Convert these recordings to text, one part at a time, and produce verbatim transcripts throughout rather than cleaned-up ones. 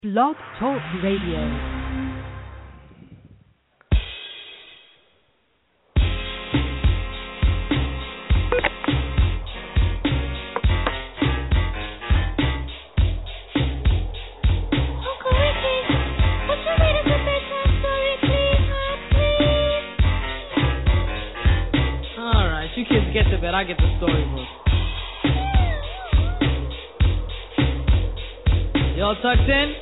Blog Talk Radio. Get to bed, I get the storybook. Y'all tucked in?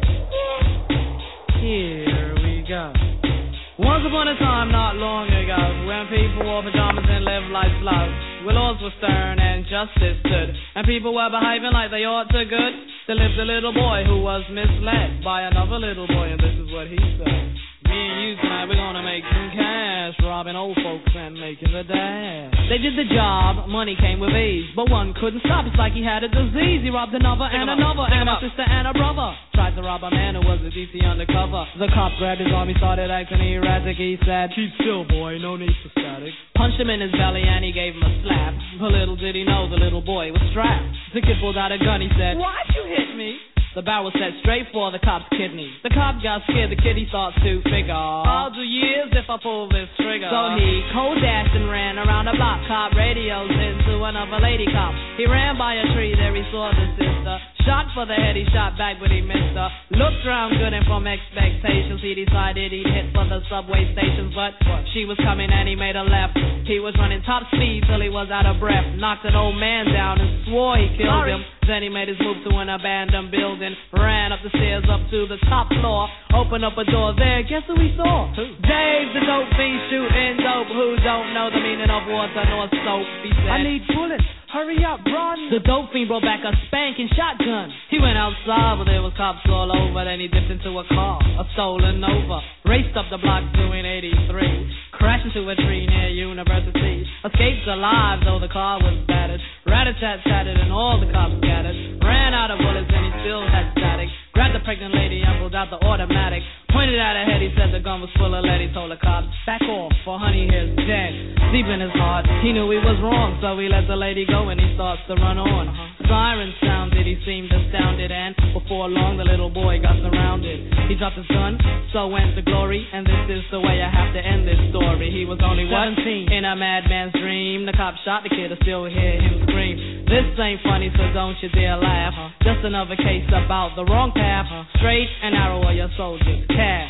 Here we go. Once upon a time, not long ago, when people wore pajamas and lived life slow, where laws were stern and justice stood, and people were behaving like they ought to good, there lived a little boy who was misled by another little boy, and this is what he said. Me and you tonight, we're gonna make some cash, robbing old folks and making the dash. They did the job, money came with ease, but one couldn't stop, it's like he had a disease. He robbed another and another, and a sister and a brother. Tried to rob a man who was a D C undercover. The cop grabbed his arm, he started acting erratic. He said, "Keep still, boy, no need for static." Punched him in his belly and he gave him a slap. But little did he know the little boy was strapped. The kid pulled out a gun, he said, "Why'd you hit me?" The barrel set straight for the cop's kidney. The cop got scared, the kid he thought to figure, I'll do years if I pull this trigger. So he cold dashed and ran around the block. Cop radios into another lady cop. He ran by a tree, there he saw the sister. Shot for the head, he shot back but he missed her. Looked around good and from expectations he decided he'd hit for the subway stations. But she was coming and he made a left. He was running top speed till he was out of breath. Knocked an old man down and swore he killed Sorry. him. Then he made his move to an abandoned building. Ran up the stairs up to the top floor. Opened up a door there, guess who he saw? Who? Dave the dope fiend shooting dope. Who don't know the meaning of water nor soap? He said, I need bullets, hurry up, run. The dope fiend brought back a spanking shotgun. He went outside, but there was cops all over. Then he dipped into a car, a stolen Nova. Raced up the block doing eighty-three. Crashed into a tree near University. Escaped alive, though the car was battered. Rat-a-tat-tatted and all the cops scattered. Ran out of bullets and he still had static. Grabbed the pregnant lady and pulled out the automatic. Pointed at her head, he said the gun was full of lead. He told the cops, back off, for honey here's dead. Deep in his heart, he knew he was wrong, so he let the lady go and he starts to run on. Siren sounded, he seemed astounded, and before long the little boy got surrounded. He dropped his gun, so went to glory, and this is the way I have to end this story. He was only seventeen, in a madman's dream. The cop shot the kid, I still hear him scream. This ain't funny, so don't you dare laugh. Just another case about the wrong path. Straight and narrow are your soldiers. Cast.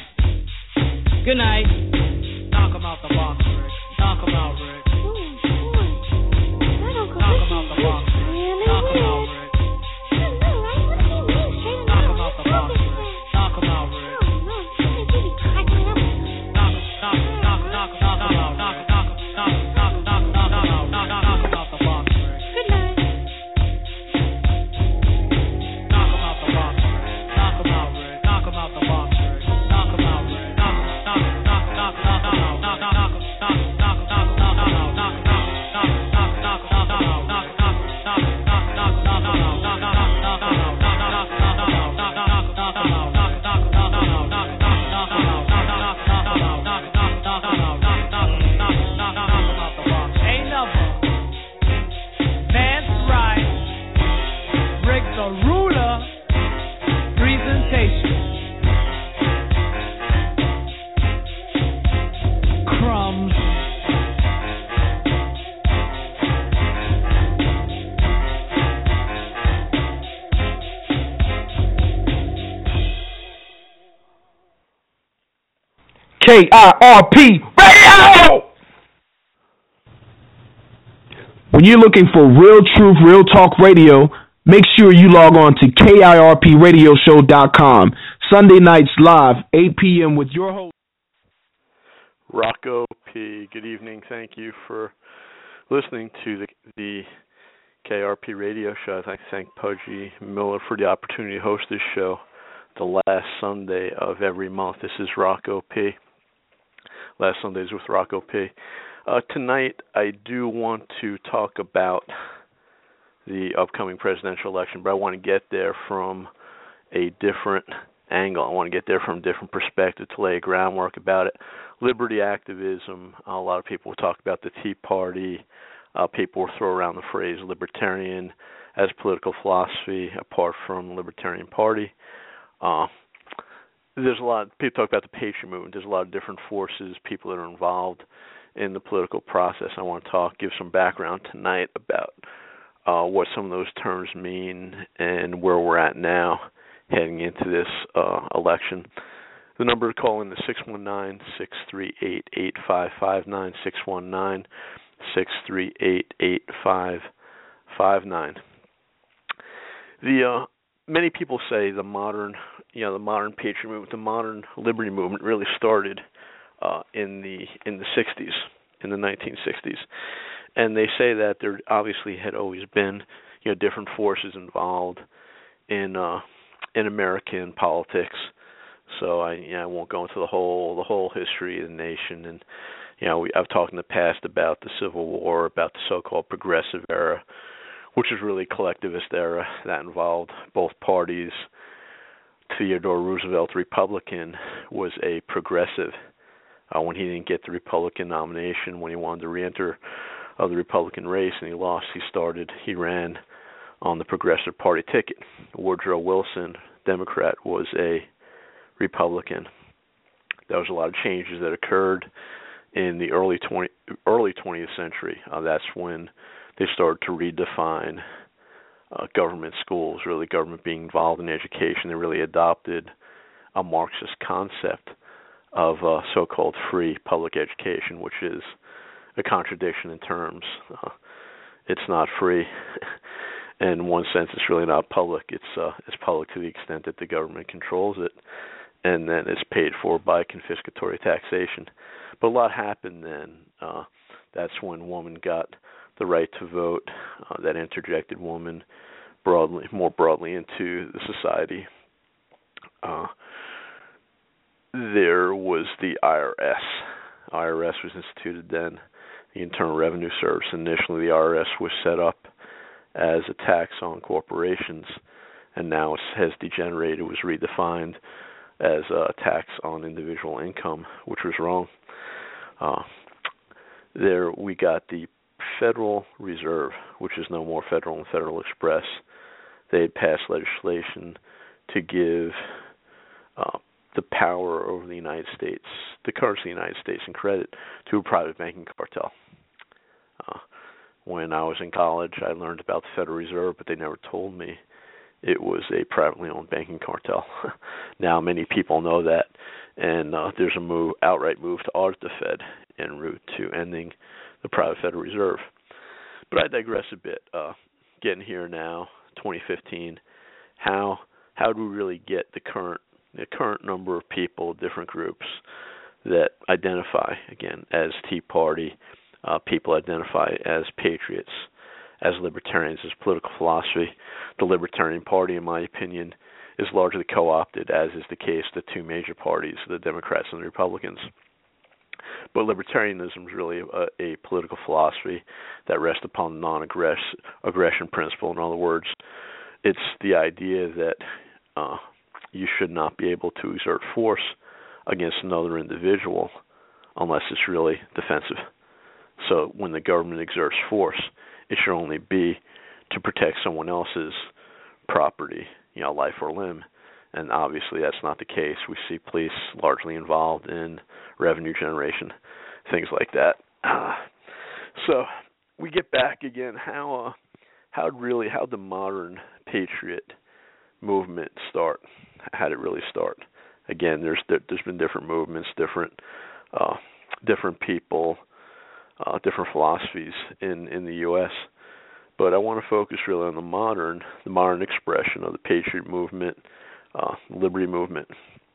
Good night. Knock him out the box, Rick. Knock him out, Rick. Knock him out the box, Rick. Knock him out, Rick. Knock him out the box, Rick. Knock him out, Rick. Knock, knock, knock, knock, knock, knock, knock, knock, knock, knock, knock, knock, knock, knock, knock, knock him out the box, Rick. Good night. Knock him out the box, Rick. Knock him out, Rick. Knock him out the box, Rick. Knock him out, Rick. Knock, knock, knock, knock, knock, knock, knock, knock, knock, knock, knock, knock, knock, knock, knock. K I R P Radio! When you're looking for real truth, real talk radio, make sure you log on to K I R P radio show dot com. Sunday nights live, eight p.m. with your host, Rocco P. Good evening. Thank you for listening to the, the K R P radio show. I thank Pudgy Miller for the opportunity to host this show the last Sunday of every month. This is Rocco P. Last Sundays with Rocco P. Uh, tonight, I do want to talk about the upcoming presidential election, but I want to get there from a different angle. I want to get there from a different perspective to lay a groundwork about it. Liberty activism, a lot of people talk about the Tea Party. Uh, people will throw around the phrase libertarian as political philosophy apart from the Libertarian Party. Uh, there's a lot, people talk about the Patriot movement. There's a lot of different forces, people that are involved in the political process. I want to talk, give some background tonight about uh, what some of those terms mean and where we're at now heading into this uh, election. The number to call in is six one nine, six three eight, eight five five nine, six one nine, six three eight, eight five five nine. The uh, many people say the modern, you know, the modern Patriot movement, the modern liberty movement really started uh, in the in the sixties, in the nineteen sixties, and they say that there obviously had always been, you know, different forces involved in uh, in American politics. So I, you know, I won't go into the whole the whole history of the nation, and you know, we, I've talked in the past about the Civil War, about the so-called Progressive Era, which is really a collectivist era that involved both parties. Theodore Roosevelt, Republican, was a progressive. Uh, when he didn't get the Republican nomination, when he wanted to re-enter of the Republican race and he lost, he started, he ran on the Progressive Party ticket. Woodrow Wilson, Democrat, was a Republican. There was a lot of changes that occurred in the early twenty early twentieth century. Uh, that's when they started to redefine uh, government schools, really government being involved in education. They really adopted a Marxist concept of uh, so-called free public education, which is a contradiction in terms. Uh, it's not free. In one sense, it's really not public. It's uh, it's public to the extent that the government controls it, and then it's paid for by confiscatory taxation. But a lot happened then. Uh, that's when women got the right to vote. Uh, that interjected women broadly, more broadly into the society. Uh, there was the I R S. I R S was instituted then, the Internal Revenue Service. Initially, the I R S was set up as a tax on corporations, and now it has degenerated. It was redefined as a tax on individual income, which was wrong. Uh, there we got the Federal Reserve, which is no more federal and Federal Express. They had passed legislation to give uh, the power over the United States, the currency of the United States, and credit to a private banking cartel. Uh, when I was in college, I learned about the Federal Reserve, but they never told me it was a privately owned banking cartel. Now many people know that, and uh, there's a move, outright move to audit the Fed en route to ending the private Federal Reserve. But I digress a bit. Uh, getting here now, twenty fifteen, how how do we really get the current the current number of people, different groups that identify again as Tea Party, uh, people identify as patriots, as libertarians, as political philosophy? The Libertarian Party, in my opinion, is largely co-opted, as is the case the two major parties, the Democrats and the Republicans. But libertarianism is really a, a political philosophy that rests upon the non-aggression principle. In other words, it's the idea that uh, you should not be able to exert force against another individual unless it's really defensive. So when the government exerts force, it should only be to protect someone else's property, you know, life or limb. And obviously that's not the case. We see police largely involved in revenue generation, things like that. Uh, so we get back again, how uh, how really how the modern patriot movement start? How did it really start? Again, there's there's been different movements, different uh, different people, uh, different philosophies in, in the U S But I want to focus really on the modern the modern expression of the patriot movement, uh, liberty movement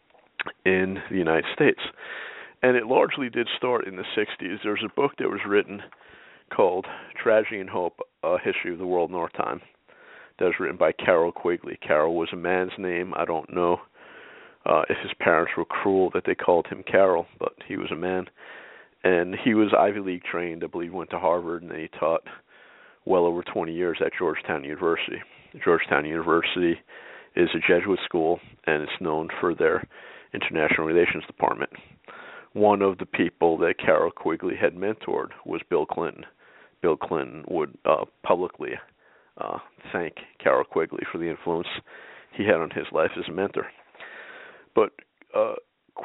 in the United States. And it largely did start in the sixties. There was a book that was written called Tragedy and Hope, A History of the World in Wartime. That was written by Carroll Quigley. Carroll was a man's name. I don't know uh, if his parents were cruel that they called him Carroll, but he was a man. And he was Ivy League trained. I believe went to Harvard, and then he taught well over twenty years at Georgetown University. Georgetown University is a Jesuit school, and it's known for their international relations department. One of the people that Carroll Quigley had mentored was Bill Clinton. Bill Clinton would uh, publicly uh, thank Carroll Quigley for the influence he had on his life as a mentor.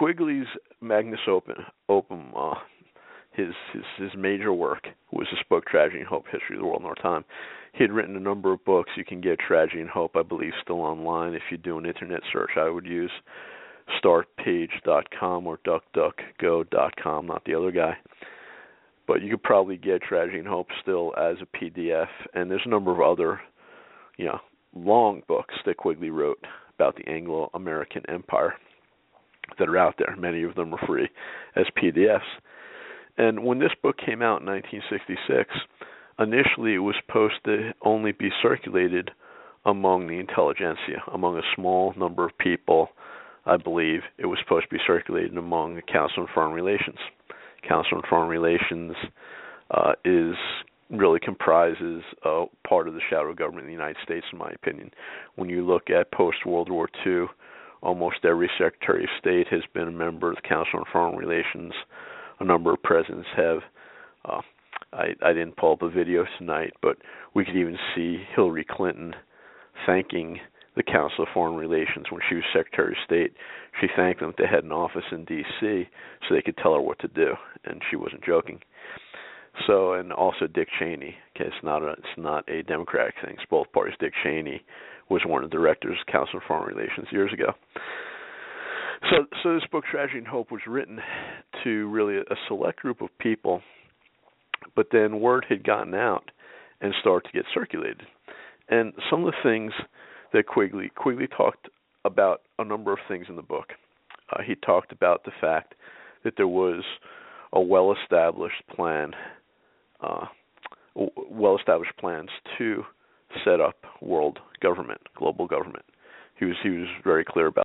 Quigley's Magnus Opum, Opum uh, his, his his major work was this book, Tragedy and Hope, History of the World in Our Time. He had written a number of books. You can get Tragedy and Hope, I believe, still online. If you do an internet search, I would use start page dot com or duck duck go dot com, not the other guy. But you could probably get Tragedy and Hope still as a P D F. And there's a number of other, you know, long books that Quigley wrote about the Anglo-American Empire that are out there. Many of them are free as P D Fs. And when this book came out in nineteen sixty-six, initially it was supposed to only be circulated among the intelligentsia, among a small number of people. I believe it was supposed to be circulated among the Council on Foreign Relations. Council on Foreign Relations uh, is really comprises uh, part of the shadow government in the United States, in my opinion. When you look at post-World War Two, almost every Secretary of State has been a member of the Council on Foreign Relations. A number of presidents have. Uh, I, I didn't pull up a video tonight, but we could even see Hillary Clinton thanking the Council of Foreign Relations when she was Secretary of State. She thanked them that they had an office in D C so they could tell her what to do, and she wasn't joking. So, and also Dick Cheney. Okay, it's not a it's not a Democratic thing. It's both parties. Dick Cheney was one of the directors of the Council of Foreign Relations years ago. So, so this book, Tragedy and Hope, was written to really a select group of people, but then word had gotten out and started to get circulated. And some of the things that Quigley Quigley talked about a number of things in the book. Uh, he talked about the fact that there was a well-established plan, uh, well-established plans to set up world government, global government. He was he was very clear about.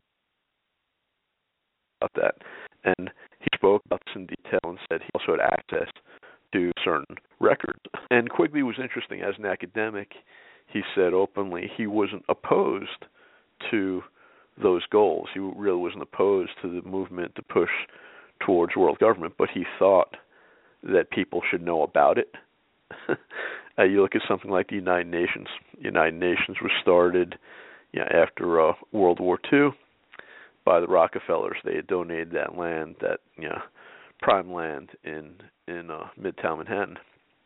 about that. And he spoke about this in detail and said he also had access to certain records. And Quigley was interesting. As an academic, he said openly he wasn't opposed to those goals. He really wasn't opposed to the movement to push towards world government, but he thought that people should know about it. uh, you look at something like the United Nations. The United Nations was started you know, after uh, World War Two. By the Rockefellers. They had donated that land, that you know, prime land in in uh, Midtown Manhattan,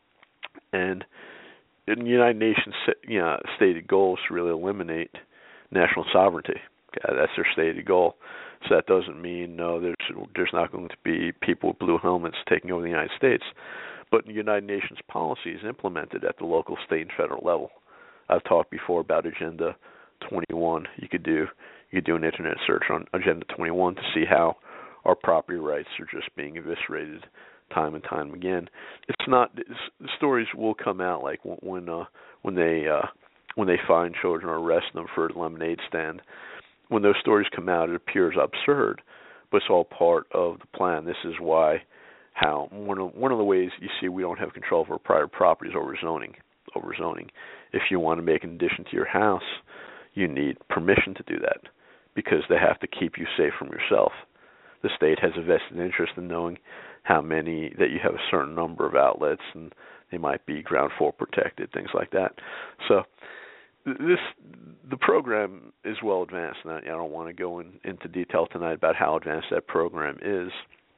and the United Nations, you know, stated goal is to really eliminate national sovereignty. Okay, that's their stated goal. So that doesn't mean no, there's there's not going to be people with blue helmets taking over the United States, but the United Nations policy is implemented at the local, state, and federal level. I've talked before about Agenda twenty-one. You could do. You could do an internet search on Agenda twenty-one to see how our property rights are just being eviscerated time and time again. It's not. It's, the stories will come out like when uh, when they uh, when they find children or arrest them for a lemonade stand. When those stories come out, it appears absurd, but it's all part of the plan. This is why how one of one of the ways you see we don't have control over private properties over zoning. Over zoning. If you want to make an addition to your house, you need permission to do that, because they have to keep you safe from yourself. The state has a vested interest in knowing how many, that you have a certain number of outlets, and they might be ground floor protected, things like that. So this the program is well advanced, and I, I don't want to go in, into detail tonight about how advanced that program is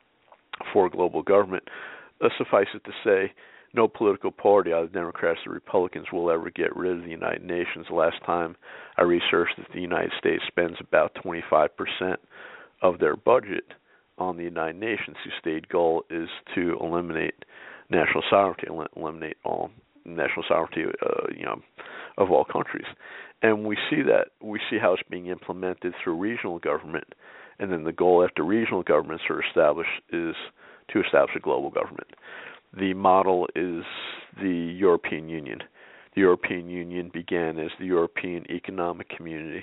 for global government. Uh, suffice it to say, no political party, either Democrats or Republicans, will ever get rid of the United Nations. The last time I researched that the United States spends about twenty-five percent of their budget on the United Nations, whose stated goal is to eliminate national sovereignty, eliminate all national sovereignty, uh, you know, of all countries. And we see that we see how it's being implemented through regional government, and then the goal after regional governments are established is to establish a global government. The model is the European Union. The European Union began as the European Economic Community,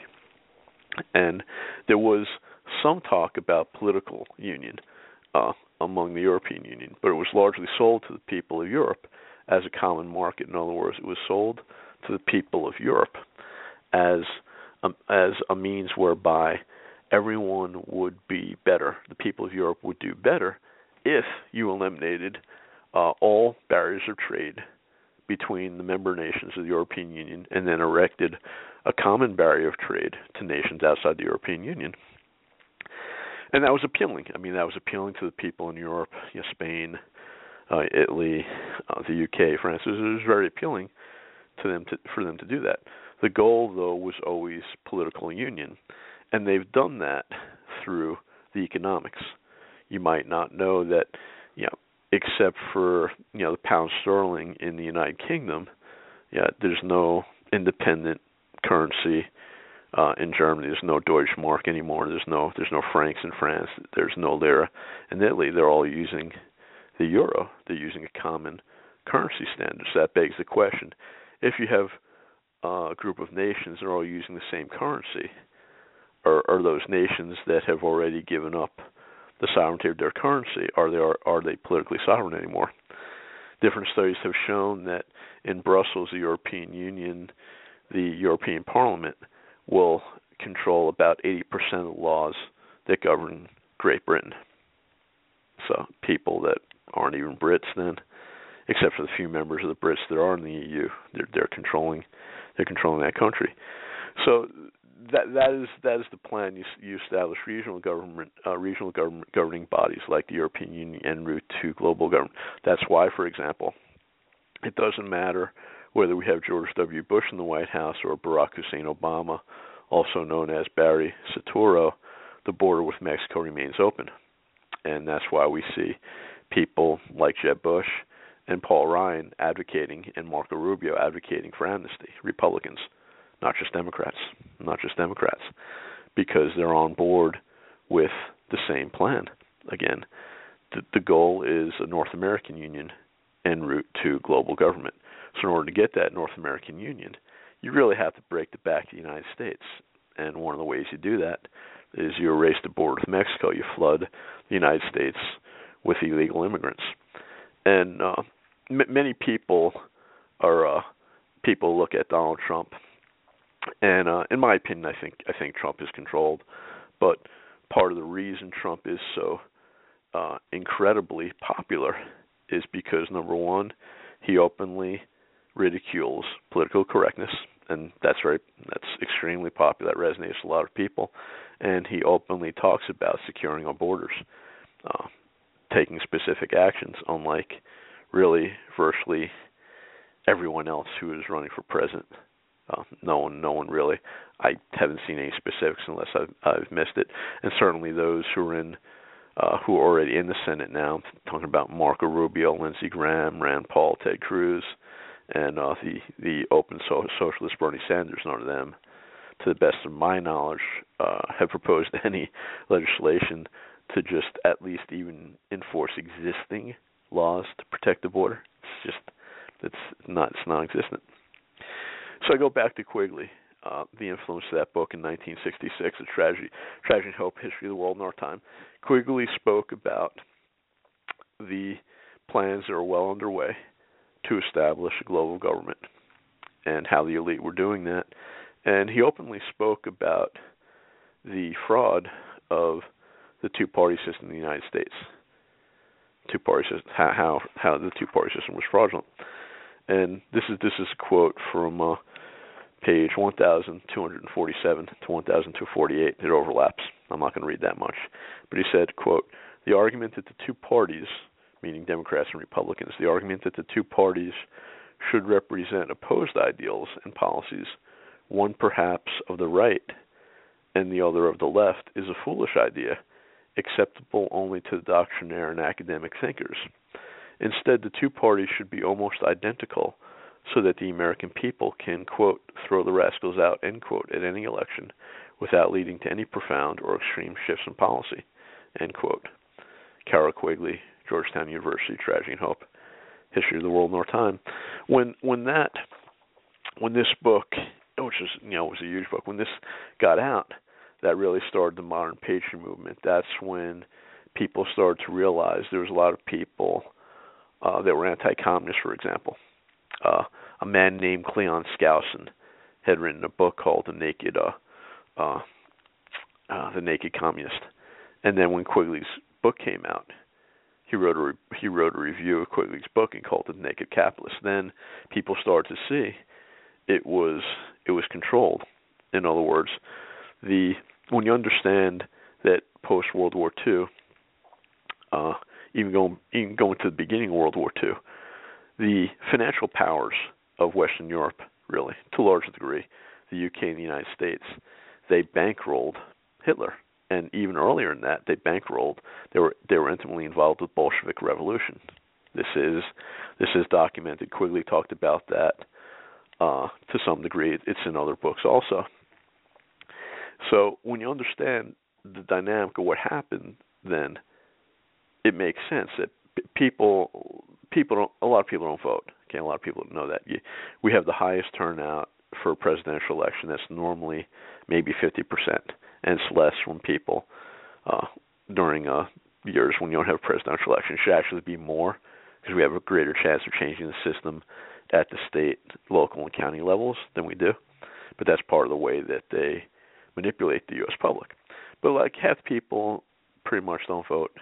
and there was some talk about political union uh, among the European Union, but it was largely sold to the people of Europe as a common market. In other words, it was sold to the people of Europe as um, as a means whereby everyone would be better. The people of Europe would do better if you eliminated uh, all barriers of trade between the member nations of the European Union and then erected a common barrier of trade to nations outside the European Union. and that was appealing. I mean, that was appealing to the people in Europe, you know, Spain, uh, Italy, uh, the U K, France. It was, it was very appealing to them to, for them to do that. The goal, though, was always political union, and they've done that through the economics. You might not know that, you know, except for, you know, the pound sterling in the United Kingdom, yeah, there's no independent currency uh, in Germany. There's no Deutschmark anymore. There's no there's no francs in France. There's no lira in Italy. They're all using the euro. They're using a common currency standard. So that begs the question: if you have uh, a group of nations that are all using the same currency, are, are those nations that have already given up the sovereignty of their currency, are they are, are they politically sovereign anymore? Different studies have shown that in Brussels, the European Union, the European Parliament will control about eighty percent of the laws that govern Great Britain. So people that aren't even Brits then, except for the few members of the Brits that are in the E U, they're, they're controlling they're controlling that country. So that that is that is the plan. You, you establish regional government, uh, regional government governing bodies like the European Union en route to global government. That's why, for example, it doesn't matter whether we have George W. Bush in the White House or Barack Hussein Obama, also known as Barry Soetoro. The border with Mexico remains open, and that's why we see people like Jeb Bush and Paul Ryan advocating, and Marco Rubio advocating for amnesty. Republicans. Not just Democrats, not just Democrats, because they're on board with the same plan. Again, the, the goal is a North American Union en route to global government. So in order to get that North American Union, you really have to break the back of the United States. And one of the ways you do that is you erase the border with Mexico. You flood the United States with illegal immigrants. And uh, m- many people are uh, people look at Donald Trump. And uh, in my opinion, I think I think Trump is controlled. But part of the reason Trump is so uh, incredibly popular is because, number one, he openly ridicules political correctness, and that's very that's extremely popular. That resonates with a lot of people. And he openly talks about securing our borders, uh, taking specific actions, unlike really virtually everyone else who is running for president. Uh, no one, no one really. I haven't seen any specifics unless I've, I've missed it. And certainly those who are in, uh, who are already in the Senate now. I'm talking about Marco Rubio, Lindsey Graham, Rand Paul, Ted Cruz, and uh, the the open so- socialist Bernie Sanders. None of them, to the best of my knowledge, uh, have proposed any legislation to just at least even enforce existing laws to protect the border. It's just it's not it's non-existent. So I go back to Quigley, uh, the influence of that book in nineteen sixty-six, A Tragedy, Tragedy and Hope, History of the World in Our Time. Quigley spoke about the plans that are well underway to establish a global government and how the elite were doing that. And he openly spoke about the fraud of the two-party system in the United States. Two-party system, how, how how the two-party system was fraudulent. And this is this is a quote from uh, page one thousand two hundred forty-seven to one thousand two hundred forty-eight. It overlaps. I'm not going to read that much. But he said, quote, the argument that the two parties, meaning Democrats and Republicans, the argument that the two parties should represent opposed ideals and policies, one perhaps of the right and the other of the left, is a foolish idea, acceptable only to the doctrinaire and academic thinkers. Instead, the two parties should be almost identical so that the American people can, quote, throw the rascals out, end quote, at any election without leading to any profound or extreme shifts in policy, end quote. Carroll Quigley, Georgetown University, Tragedy and Hope, History of the World in Our Time. When when that when this book, which was you know was a huge book, when this got out, that really started the modern patriot movement. That's when people started to realize there was a lot of people Uh, that were anti-communist, for example. Uh, a man named Cleon Skousen had written a book called The Naked, uh, uh, uh, The Naked Communist. And then when Quigley's book came out, he wrote a re- he wrote a review of Quigley's book and called it The Naked Capitalist. Then people started to see it was it was controlled. In other words, the when you understand that post post World War Two, uh, even going even going to the beginning of World War Two, the financial powers of Western Europe, really, to a large degree, the U K and the United States, they bankrolled Hitler. And even earlier than that, they bankrolled. They were they were intimately involved with Bolshevik Revolution. This is this is documented. Quigley talked about that uh, to some degree. It's in other books also. So when you understand the dynamic of what happened, then it makes sense that people people don't. A lot of people don't vote. Okay, a lot of people don't know that. You, we have the highest turnout for a presidential election. That's normally maybe fifty percent. And it's less when people, uh, during uh, years when you don't have a presidential election. It should actually be more because we have a greater chance of changing the system at the state, local, and county levels than we do. But that's part of the way that they manipulate the U S public. But like half people pretty much don't vote.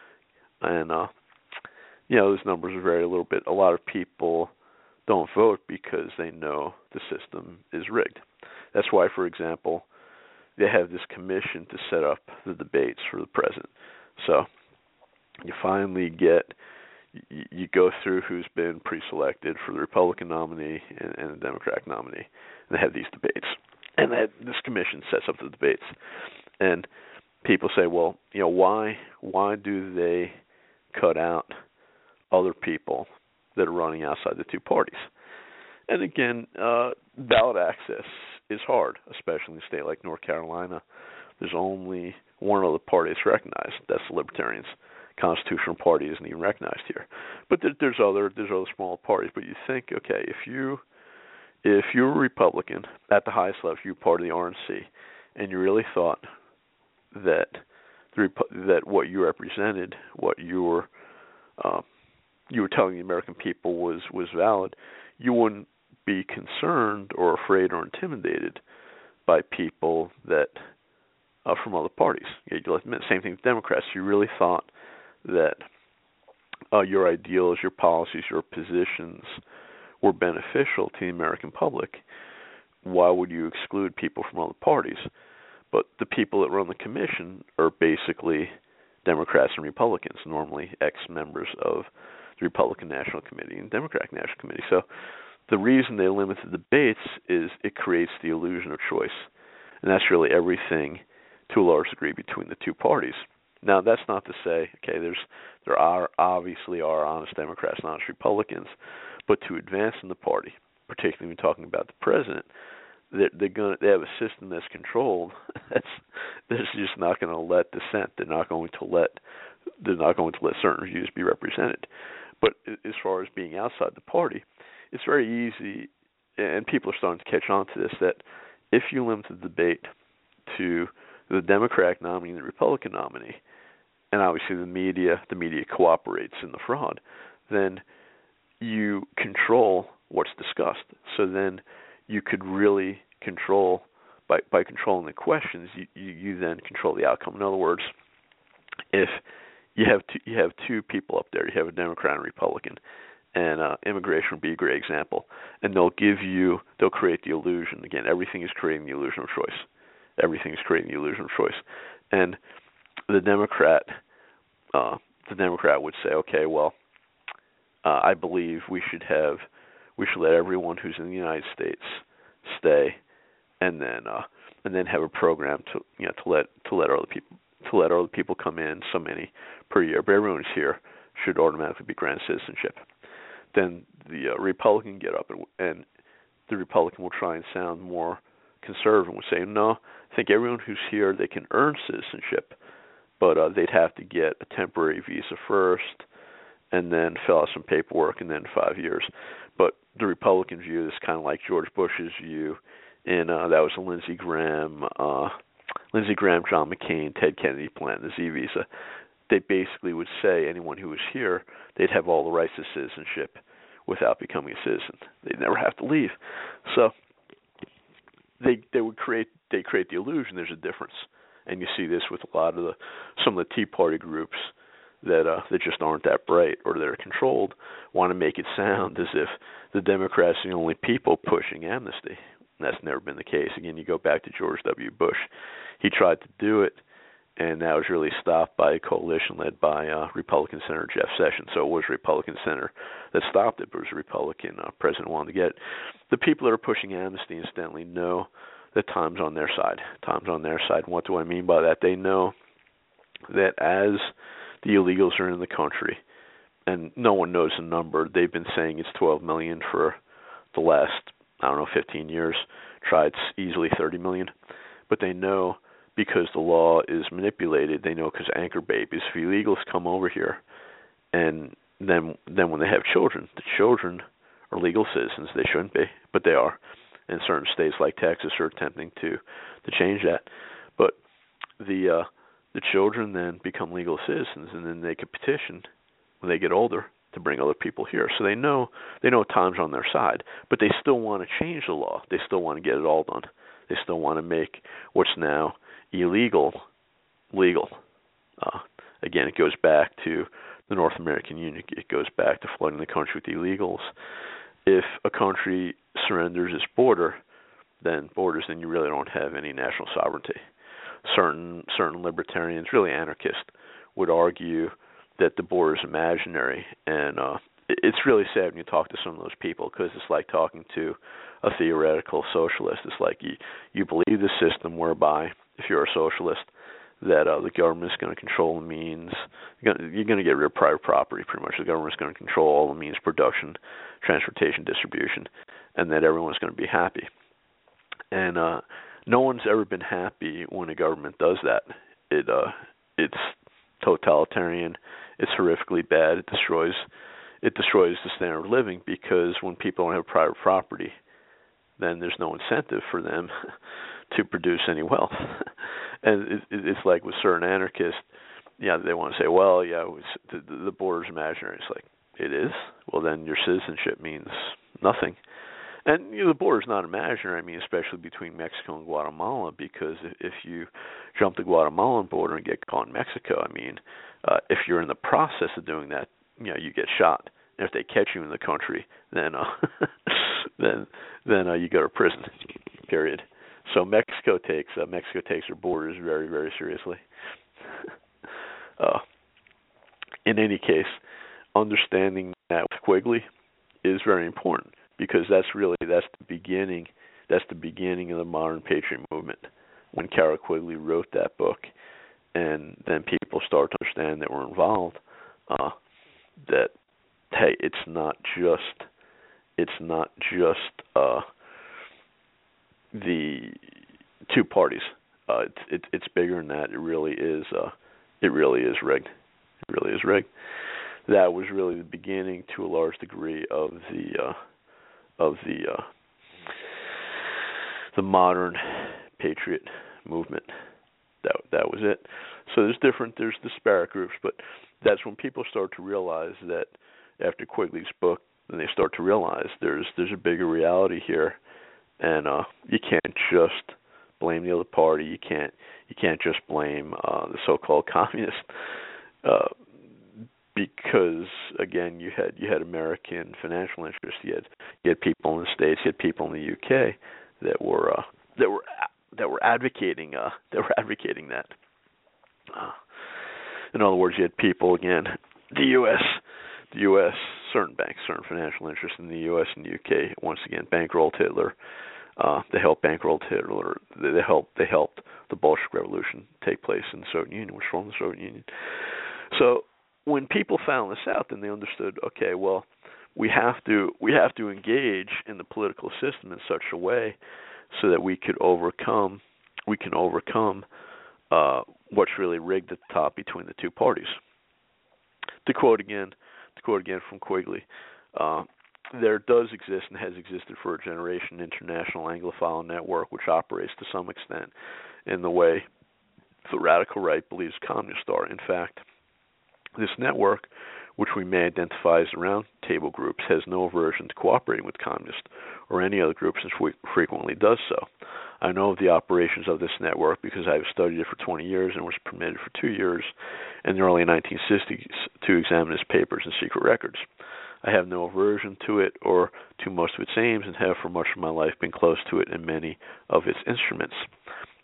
And, uh, you know, those numbers are very a little bit. A lot of people don't vote because they know the system is rigged. That's why, for example, they have this commission to set up the debates for the president. So you finally get, you, you go through who's been pre-selected for the Republican nominee and, and the Democratic nominee, and they have these debates. And that, this commission sets up the debates. And people say, well, you know, why why do they cut out other people that are running outside the two parties? And again, uh, ballot access is hard, especially in a state like North Carolina. There's only one other party that's recognized. That's the Libertarians. Constitutional Party isn't even recognized here. But there, there's other there's other small parties. But you think, okay, if you if you're a Republican at the highest level, you're part of the R N C, and you really thought that the that what you represented, what you were uh, you were telling the American people was was valid, you wouldn't be concerned or afraid or intimidated by people that uh, from other parties. You admit, same thing with Democrats. You really thought that uh, your ideals, your policies, your positions were beneficial to the American public. Why would you exclude people from other parties? But the people that run the commission are basically Democrats and Republicans, normally ex-members of the Republican National Committee and Democratic National Committee. So the reason they limit the debates is it creates the illusion of choice. And that's really everything to a large degree between the two parties. Now, that's not to say, okay, there's there are obviously are honest Democrats and honest Republicans, but to advance in the party, particularly when talking about the president, they're, they're going they have a system that's controlled. That's that's just not going to let dissent. They're not going to let they're not going to let certain views be represented. But as far as being outside the party, it's very easy, and people are starting to catch on to this, that if you limit the debate to the Democratic nominee and the Republican nominee, and obviously the media, the media cooperates in the fraud, then you control what's discussed. So then you could really control, by by controlling the questions, you, you, you then control the outcome. In other words, if you have two, you have two people up there, you have a Democrat and a Republican, and uh, immigration would be a great example, and they'll give you, they'll create the illusion. Again, everything is creating the illusion of choice. Everything is creating the illusion of choice. And the Democrat, uh, the Democrat would say, okay, well, uh, I believe we should have, we should let everyone who's in the United States stay, and then uh, and then have a program to you know to let to let other people to let other people come in, so many per year, but everyone who's here should automatically be granted citizenship. Then the uh, Republican get up and, and the Republican will try and sound more conservative and would say, no, I think everyone who's here, they can earn citizenship, but uh, they'd have to get a temporary visa first and then fill out some paperwork and then five years. But the Republican view is kind of like George Bush's view, and uh, that was a Lindsey Graham, uh, Lindsey Graham, John McCain, Ted Kennedy plan, the Z visa. They basically would say anyone who was here, they'd have all the rights to citizenship without becoming a citizen. They'd never have to leave. So they they would create they create the illusion there's a difference, and you see this with a lot of the some of the Tea Party groups that uh, that just aren't that bright or that are controlled, want to make it sound as if the Democrats are the only people pushing amnesty. And that's never been the case. Again, you go back to George W. Bush. He tried to do it, and that was really stopped by a coalition led by uh, Republican Senator Jeff Sessions. So it was a Republican senator that stopped it, but it was a Republican uh, president wanted to get it. The people that are pushing amnesty, incidentally, know that time's on their side. Time's on their side. And what do I mean by that? They know that as the illegals are in the country, and no one knows the number, they've been saying it's twelve million for the last, I don't know, fifteen years. Try it's easily thirty million. But they know because the law is manipulated, they know because anchor babies, if illegals come over here, and then then when they have children, the children are legal citizens. They shouldn't be, but they are. And certain states like Texas are attempting to, to change that. But the uh, the children then become legal citizens, and then they could petition when they get older to bring other people here. So they know they know time's on their side, but they still want to change the law. They still want to get it all done. They still want to make what's now illegal legal. Uh, again, it goes back to the North American Union. It goes back to flooding the country with illegals. If a country surrenders its border, then borders, then you really don't have any national sovereignty. Certain certain libertarians, really anarchists, would argue that the border is imaginary, and uh, it's really sad when you talk to some of those people, because it's like talking to a theoretical socialist. It's like you you believe the system whereby, if you're a socialist, that uh, the government is going to control the means. You're going to get rid of private property, pretty much. The government is going to control all the means, production, transportation, distribution, and that everyone's going to be happy. And uh, no one's ever been happy when a government does that. It uh, it's totalitarian. It's horrifically bad. It destroys it destroys the standard of living, because when people don't have private property, then there's no incentive for them to produce any wealth. And it, it's like with certain anarchists, yeah, they want to say, well, yeah, the, the border's imaginary. It's like, it is? Well, then your citizenship means nothing. And you know, the border's not imaginary, I mean, especially between Mexico and Guatemala, because if you jump the Guatemalan border and get caught in Mexico, I mean, uh, if you're in the process of doing that, you know, you get shot. And if they catch you in the country, then uh, then then uh, you go to prison. Period. So Mexico takes uh, Mexico takes their borders very, very seriously. uh, in any case, understanding that with Quigley is very important, because that's really that's the beginning that's the beginning of the modern patriot movement. When Carroll Quigley wrote that book, and then people start to understand that we're involved, uh, that hey, it's not just it's not just uh, the two parties. Uh, it's it, it's bigger than that. It really is. Uh, it really is rigged. It really is rigged. That was really the beginning, to a large degree, of the uh, of the uh, the modern patriot movement. That that was it. So there's different, there's disparate groups, but that's when people start to realize that after Quigley's book, then they start to realize there's there's a bigger reality here, and uh, you can't just blame the other party. You can't you can't just blame uh, the so-called communists, uh, because again, you had you had American financial interests. You had you had people in the States. You had people in the U K that were uh, that were that were advocating uh, that were advocating that. Uh, in other words, you had people, again, the U S, the U S, certain banks, certain financial interests in the U S and the U K, once again, bankrolled Hitler. Uh, they helped bankroll Hitler. They, they helped. They helped the Bolshevik Revolution take place in the Soviet Union, which formed the Soviet Union. So when people found this out, then they understood. Okay, well, we have to we have to engage in the political system in such a way so that we could overcome we can overcome uh, what's really rigged at the top between the two parties. To quote again, to quote again from Quigley, uh, there does exist and has existed for a generation an international Anglophile network which operates to some extent in the way the radical right believes communists are. In fact, this network, which we may identify as the round table groups, has no aversion to cooperating with communists or any other groups, and fre- frequently does so. I know of the operations of this network because I have studied it for twenty years and was permitted for two years in the early nineteen sixties to examine its papers and secret records. I have no aversion to it or to most of its aims, and have for much of my life been close to it in many of its instruments.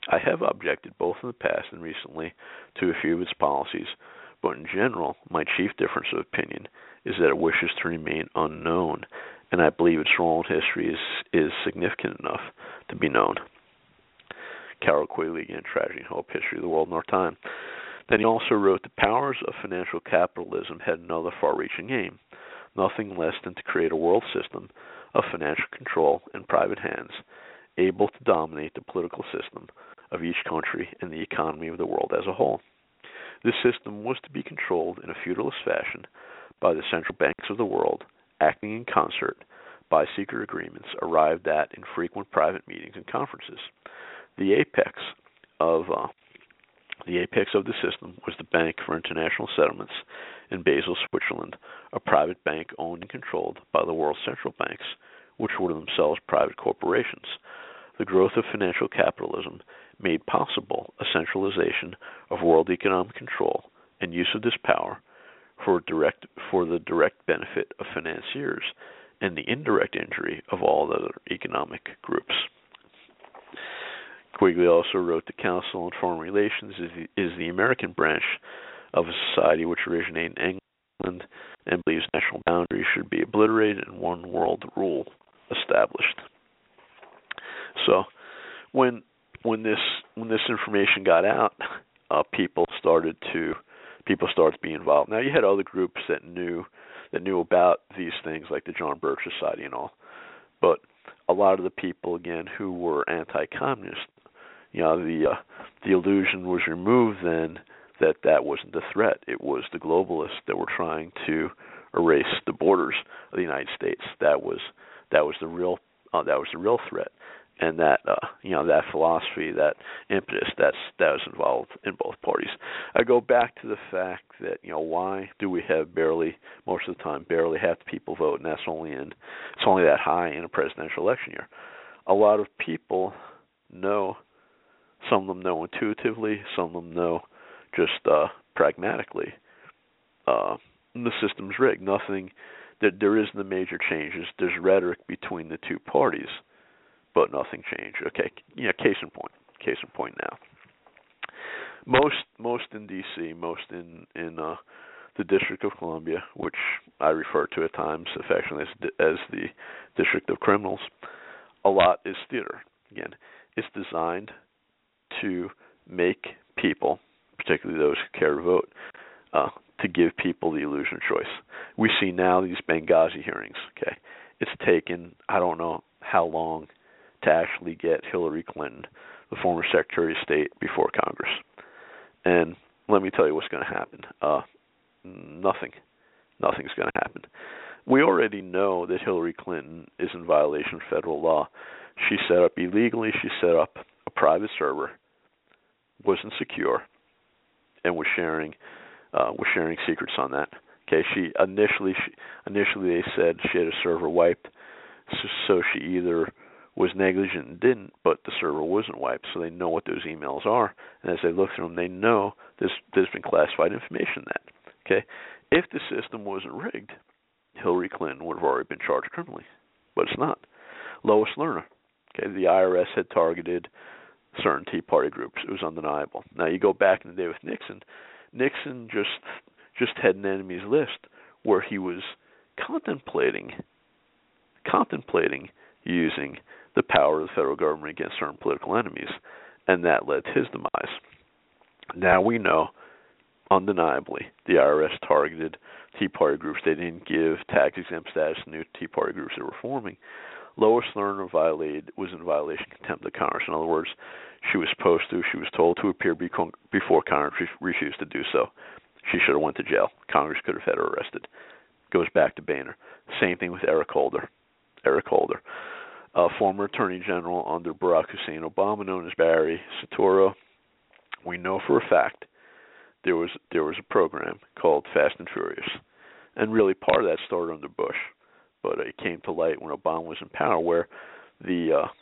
I have objected both in the past and recently to a few of its policies, but in general, my chief difference of opinion is that it wishes to remain unknown, and I believe its role in history is, is significant enough to be known. Carroll Quigley, again, Tragedy and Hope, History of the World in Our Time. Then he also wrote, the powers of financial capitalism had another far-reaching aim, nothing less than to create a world system of financial control in private hands, able to dominate the political system of each country and the economy of the world as a whole. This system was to be controlled in a feudalist fashion by the central banks of the world, acting in concert by secret agreements arrived at in frequent private meetings and conferences. The apex of uh, the apex of the system was the Bank for International Settlements in Basel, Switzerland, a private bank owned and controlled by the world's central banks, which were themselves private corporations. The growth of financial capitalism made possible a centralization of world economic control and use of this power for direct for the direct benefit of financiers and the indirect injury of all other economic groups. Quigley also wrote, the Council on Foreign Relations is the, is the American branch of a society which originated in England and believes national boundaries should be obliterated and one world rule established. So, when when this when this information got out, uh, people started to people started to be involved. Now, you had other groups that knew that knew about these things, like the John Birch Society and all, but a lot of the people, again, who were anti-communist, you know, the uh, the illusion was removed then that that wasn't the threat. It was the globalists that were trying to erase the borders of the United States. That was that was the real uh, that was the real threat, and that uh, you know that philosophy, that impetus, that's that was involved in both parties. I go back to the fact that you know why do we have barely most of the time barely half the people vote, and that's only in it's only that high in a presidential election year. A lot of people know. Some of them know intuitively, some of them know just uh, pragmatically. Uh, the system's rigged. Nothing, that there isn't the major changes. There's rhetoric between the two parties, but nothing changed. Okay, yeah. Case in point. Case in point. Now, most most in D C, most in in uh, the District of Columbia, which I refer to at times affectionately as, as the District of Criminals, a lot is theater. Again, it's designed to make people, particularly those who care to vote, uh, to give people the illusion of choice. We see now these Benghazi hearings. Okay, it's taken I don't know how long to actually get Hillary Clinton, the former Secretary of State, before Congress. And let me tell you what's going to happen. Uh, nothing. Nothing's going to happen. We already know that Hillary Clinton is in violation of federal law. She set up illegally. She set up a private server, wasn't secure, and was sharing uh, was sharing secrets on that. Okay, she initially she, initially they said she had a server wiped, so, so she either was negligent and didn't, but the server wasn't wiped, so they know what those emails are, and as they look through them, they know there's there's been classified information in that. Okay, if the system wasn't rigged, Hillary Clinton would have already been charged criminally, but it's not. Lois Lerner. Okay, the I R S had targeted certain Tea Party groups. It was undeniable. Now you go back in the day with Nixon. Nixon just just had an enemies list where he was contemplating contemplating using the power of the federal government against certain political enemies, and that led to his demise. Now we know, undeniably, the I R S targeted Tea Party groups. They didn't give tax-exempt status to new Tea Party groups that were forming. Lois Lerner violated, was in violation of contempt of Congress. In other words, she was supposed to, she was told to appear before Congress, she refused to do so. She should have went to jail. Congress could have had her arrested. Goes back to Boehner. Same thing with Eric Holder. Eric Holder, a former Attorney General under Barack Hussein Obama, known as Barry Soetoro. We know for a fact there was there was a program called Fast and Furious, and really part of that started under Bush. But it came to light when Obama was in power, where the, uh,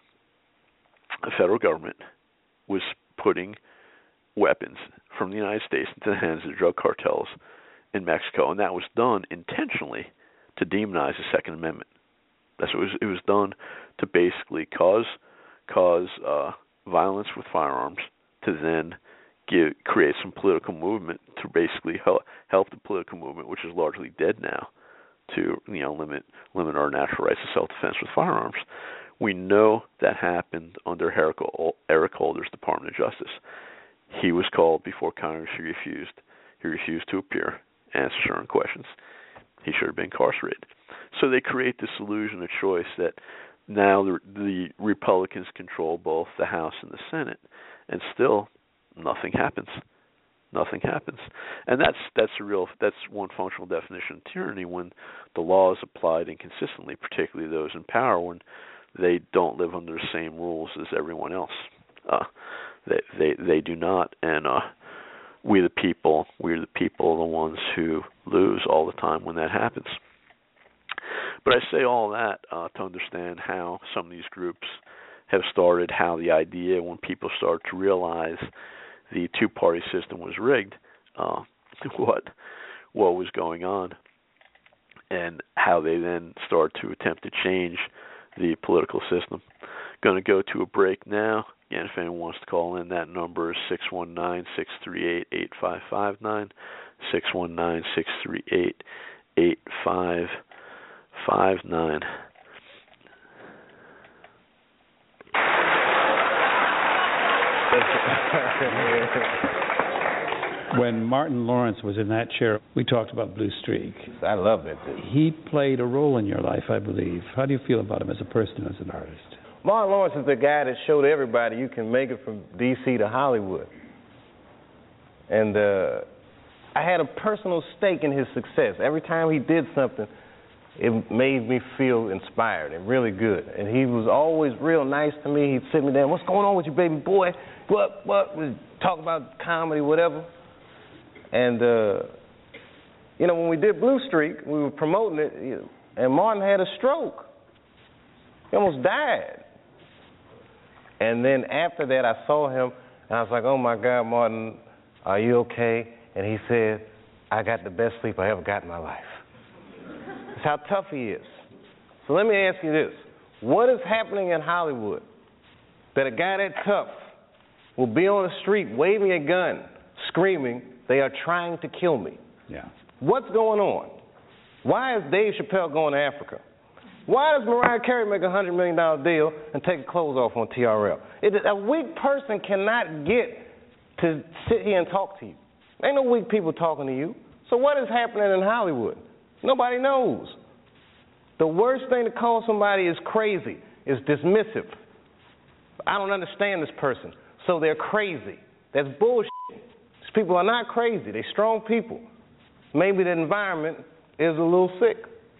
the federal government was putting weapons from the United States into the hands of the drug cartels in Mexico, and that was done intentionally to demonize the Second Amendment. That's what it was. It was done to basically cause cause uh, violence with firearms to then give, create some political movement to basically help, help the political movement, which is largely dead now, to you know limit limit our natural rights to self-defense with firearms. We know that happened under Eric Holder's Department of Justice. He was called before Congress. He refused. He refused to appear, answer certain questions. He should have been incarcerated. So they create this illusion of choice that now the, the Republicans control both the House and the Senate, and still nothing happens. Nothing happens, and that's that's a real that's one functional definition of tyranny, when the law is applied inconsistently, particularly those in power, when they don't live under the same rules as everyone else. Uh, they they they do not, and uh, we the people, we're the people, are the ones who lose all the time when that happens. But I say all that uh, to understand how some of these groups have started, how the idea, when people start to realize the two-party system was rigged, uh, what what was going on, and how they then start to attempt to change the political system. Going to go to a break now. Again, if anyone wants to call in, that number is six one nine, six three eight, eight five five nine, six one nine, six three eight, eight five five nine. When Martin Lawrence was in that chair, we talked about Blue Streak. I love that dude. He played a role in your life, I believe. How do you feel about him as a person, as an artist? Martin Lawrence is the guy that showed everybody you can make it from D C to Hollywood. And uh, I had a personal stake in his success. Every time he did something, it made me feel inspired and really good. And he was always real nice to me. He'd sit me down, what's going on with you, baby boy? What, what? We'd talk about comedy, whatever. And, uh, you know, when we did Blue Streak, we were promoting it, you know, and Martin had a stroke. He almost died. And then after that, I saw him, and I was like, oh, my God, Martin, are you okay? And he said, I got the best sleep I ever got in my life. That's how tough he is. So let me ask you this. What is happening in Hollywood that a guy that tough will be on the street waving a gun, screaming, they are trying to kill me? Yeah. What's going on? Why is Dave Chappelle going to Africa? Why does Mariah Carey make a one hundred million dollars deal and take her clothes off on T R L? It, a weak person cannot get to sit here and talk to you. Ain't no weak people talking to you. So what is happening in Hollywood? Nobody knows. The worst thing to call somebody is crazy, is dismissive. I don't understand this person, so they're crazy. That's bullshit. These people are not crazy. They're strong people. Maybe the environment is a little sick.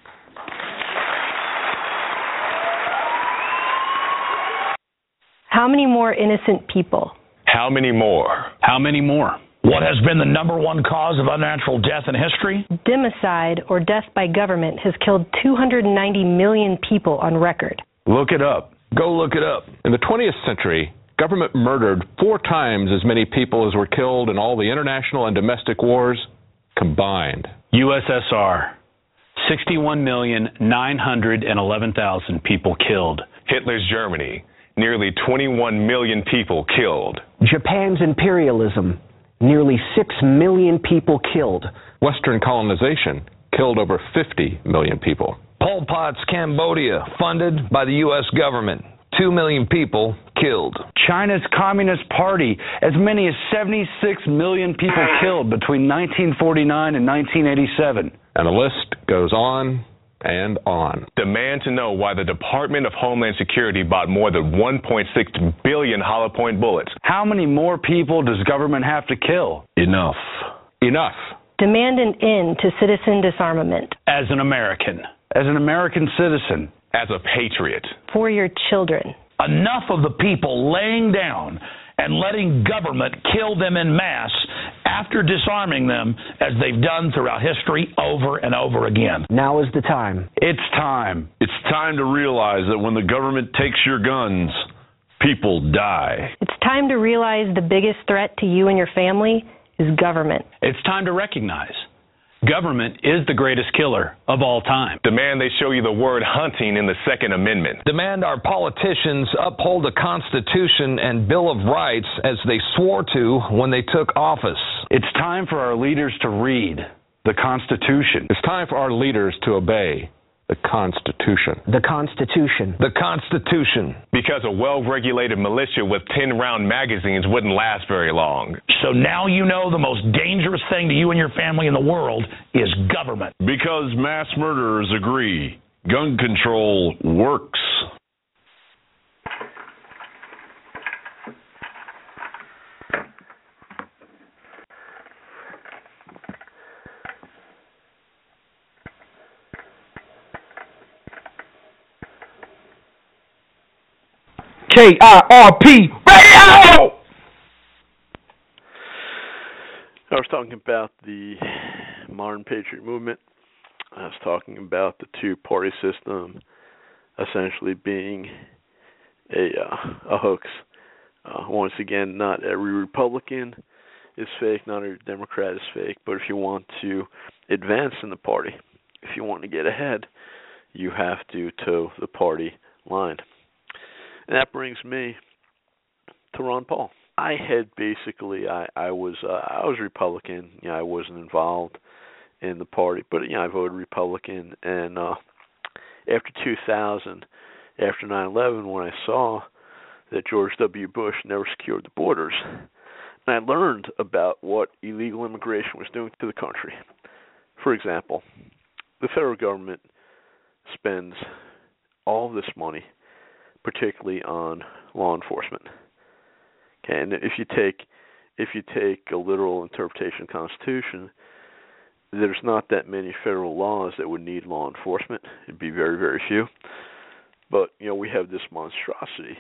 How many more innocent people? How many more? How many more? What has been the number one cause of unnatural death in history? Democide, or death by government, has killed two hundred ninety million people on record. Look it up. Go look it up. In the twentieth century, government murdered four times as many people as were killed in all the international and domestic wars combined. U S S R, sixty-one million, nine hundred eleven thousand people killed. Hitler's Germany, nearly twenty-one million people killed. Japan's imperialism, nearly six million people killed. Western colonization killed over fifty million people. Pol Pot's Cambodia, funded by the U S government. Two million people killed. China's Communist Party, as many as seventy-six million people killed between nineteen forty-nine and nineteen eighty-seven. And the list goes on and on. Demand to know why the Department of Homeland Security bought more than one point six billion hollow point bullets. How many more people does government have to kill? Enough. Enough. Demand an end to citizen disarmament. As an American. As an American citizen. As a patriot. For your children. Enough of the people laying down and letting government kill them en masse after disarming them, as they've done throughout history over and over again. Now is the time. It's time. It's time to realize that when the government takes your guns, people die. It's time to realize the biggest threat to you and your family is government. It's time to recognize Government is the greatest killer of all time. Demand they show you the word hunting in the Second Amendment. Demand our politicians uphold the Constitution and Bill of Rights as they swore to when they took office. It's time for our leaders to read the Constitution. It's time for our leaders to obey the Constitution. The Constitution. The Constitution. Because a well-regulated militia with ten-round magazines wouldn't last very long. So now you know the most dangerous thing to you and your family in the world is government. Because mass murderers agree, gun control works. K I R P Radio! I was talking about the modern patriot movement. I was talking about the two-party system essentially being a uh, a hoax. Uh, once again, not every Republican is fake, not every Democrat is fake, but if you want to advance in the party, if you want to get ahead, you have to toe the party line. And that brings me to Ron Paul. I had basically, I, I was uh, I was Republican. You know, I wasn't involved in the party, but you know, I voted Republican. And uh, after two thousand, after nine eleven, when I saw that George W. Bush never secured the borders, and I learned about what illegal immigration was doing to the country. For example, the federal government spends all this money, particularly on law enforcement. Okay, and if you take if you take a literal interpretation of the Constitution, there's not that many federal laws that would need law enforcement. It'd be very, very few. But you know, we have this monstrosity.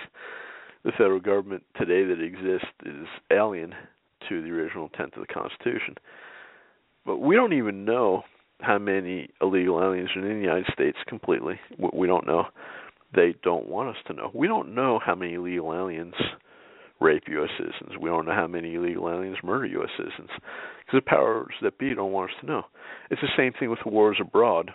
The federal government today that exists is alien to the original intent of the Constitution. But we don't even know how many illegal aliens are in the United States completely. We don't know. They don't want us to know. We don't know how many illegal aliens rape U S citizens. We don't know how many illegal aliens murder U S citizens, because the powers that be don't want us to know. It's the same thing with the wars abroad.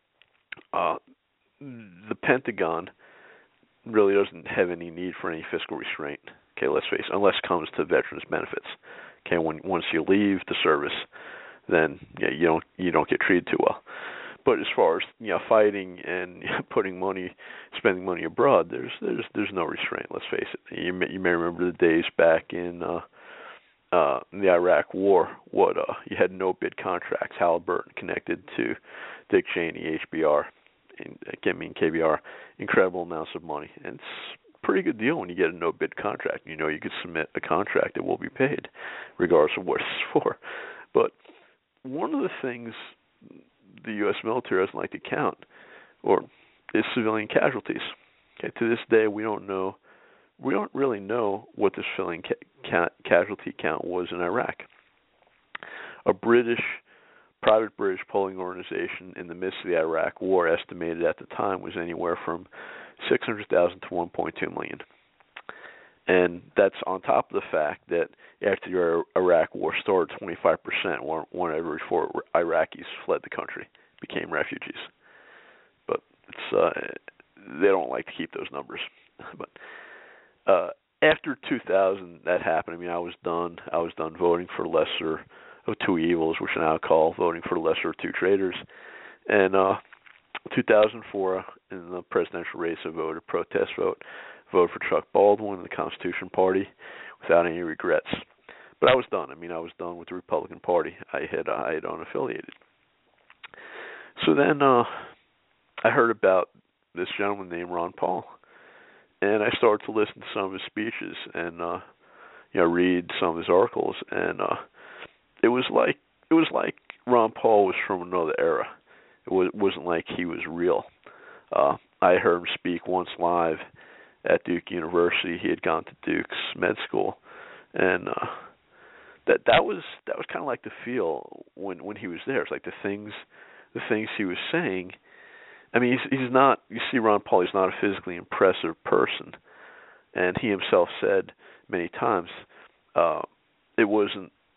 Uh, the Pentagon really doesn't have any need for any fiscal restraint. Okay, let's face it, unless it comes to veterans benefits. Okay, when once you leave the service, then yeah, you don't you don't get treated too well. But as far as you know, fighting and putting money, spending money abroad, there's there's there's no restraint. Let's face it. You may, you may remember the days back in uh, uh, in the Iraq War. What uh, you had no bid contracts. Halliburton connected to Dick Cheney, H B R, and I mean K B R. Incredible amounts of money, and it's a pretty good deal when you get a no bid contract. You know you could submit a contract that will be paid, regardless of what it's for. But one of the things the U S military doesn't like to count, or is civilian casualties. Okay, to this day, we don't know, we don't really know what the civilian ca- ca- casualty count was in Iraq. A British, private British polling organization in the midst of the Iraq War estimated at the time was anywhere from six hundred thousand to one point two million. And that's on top of the fact that after the Iraq War started, twenty-five percent, one, one every four Iraqis fled the country, became refugees. But it's uh, they don't like to keep those numbers. But uh, after two thousand, that happened. I mean, I was done. I was done voting for the lesser of two evils, which I now call voting for the lesser of two traitors. And uh, two thousand four, in the presidential race, I voted a protest vote. Voted for Chuck Baldwin, the Constitution Party, without any regrets. But I was done. I mean, I was done with the Republican Party. I had I had unaffiliated. So then uh, I heard about this gentleman named Ron Paul, and I started to listen to some of his speeches and uh, you know read some of his articles, and uh, it was like it was like Ron Paul was from another era. It was, wasn't like he was real. Uh, I heard him speak once live at Duke University. He had gone to Duke's med school, and uh, that that was that was kind of like the feel when when he was there. It's like the things the things he was saying. I mean, he's he's not. You see, Ron Paul, he's not a physically impressive person, and he himself said many times uh, it wasn't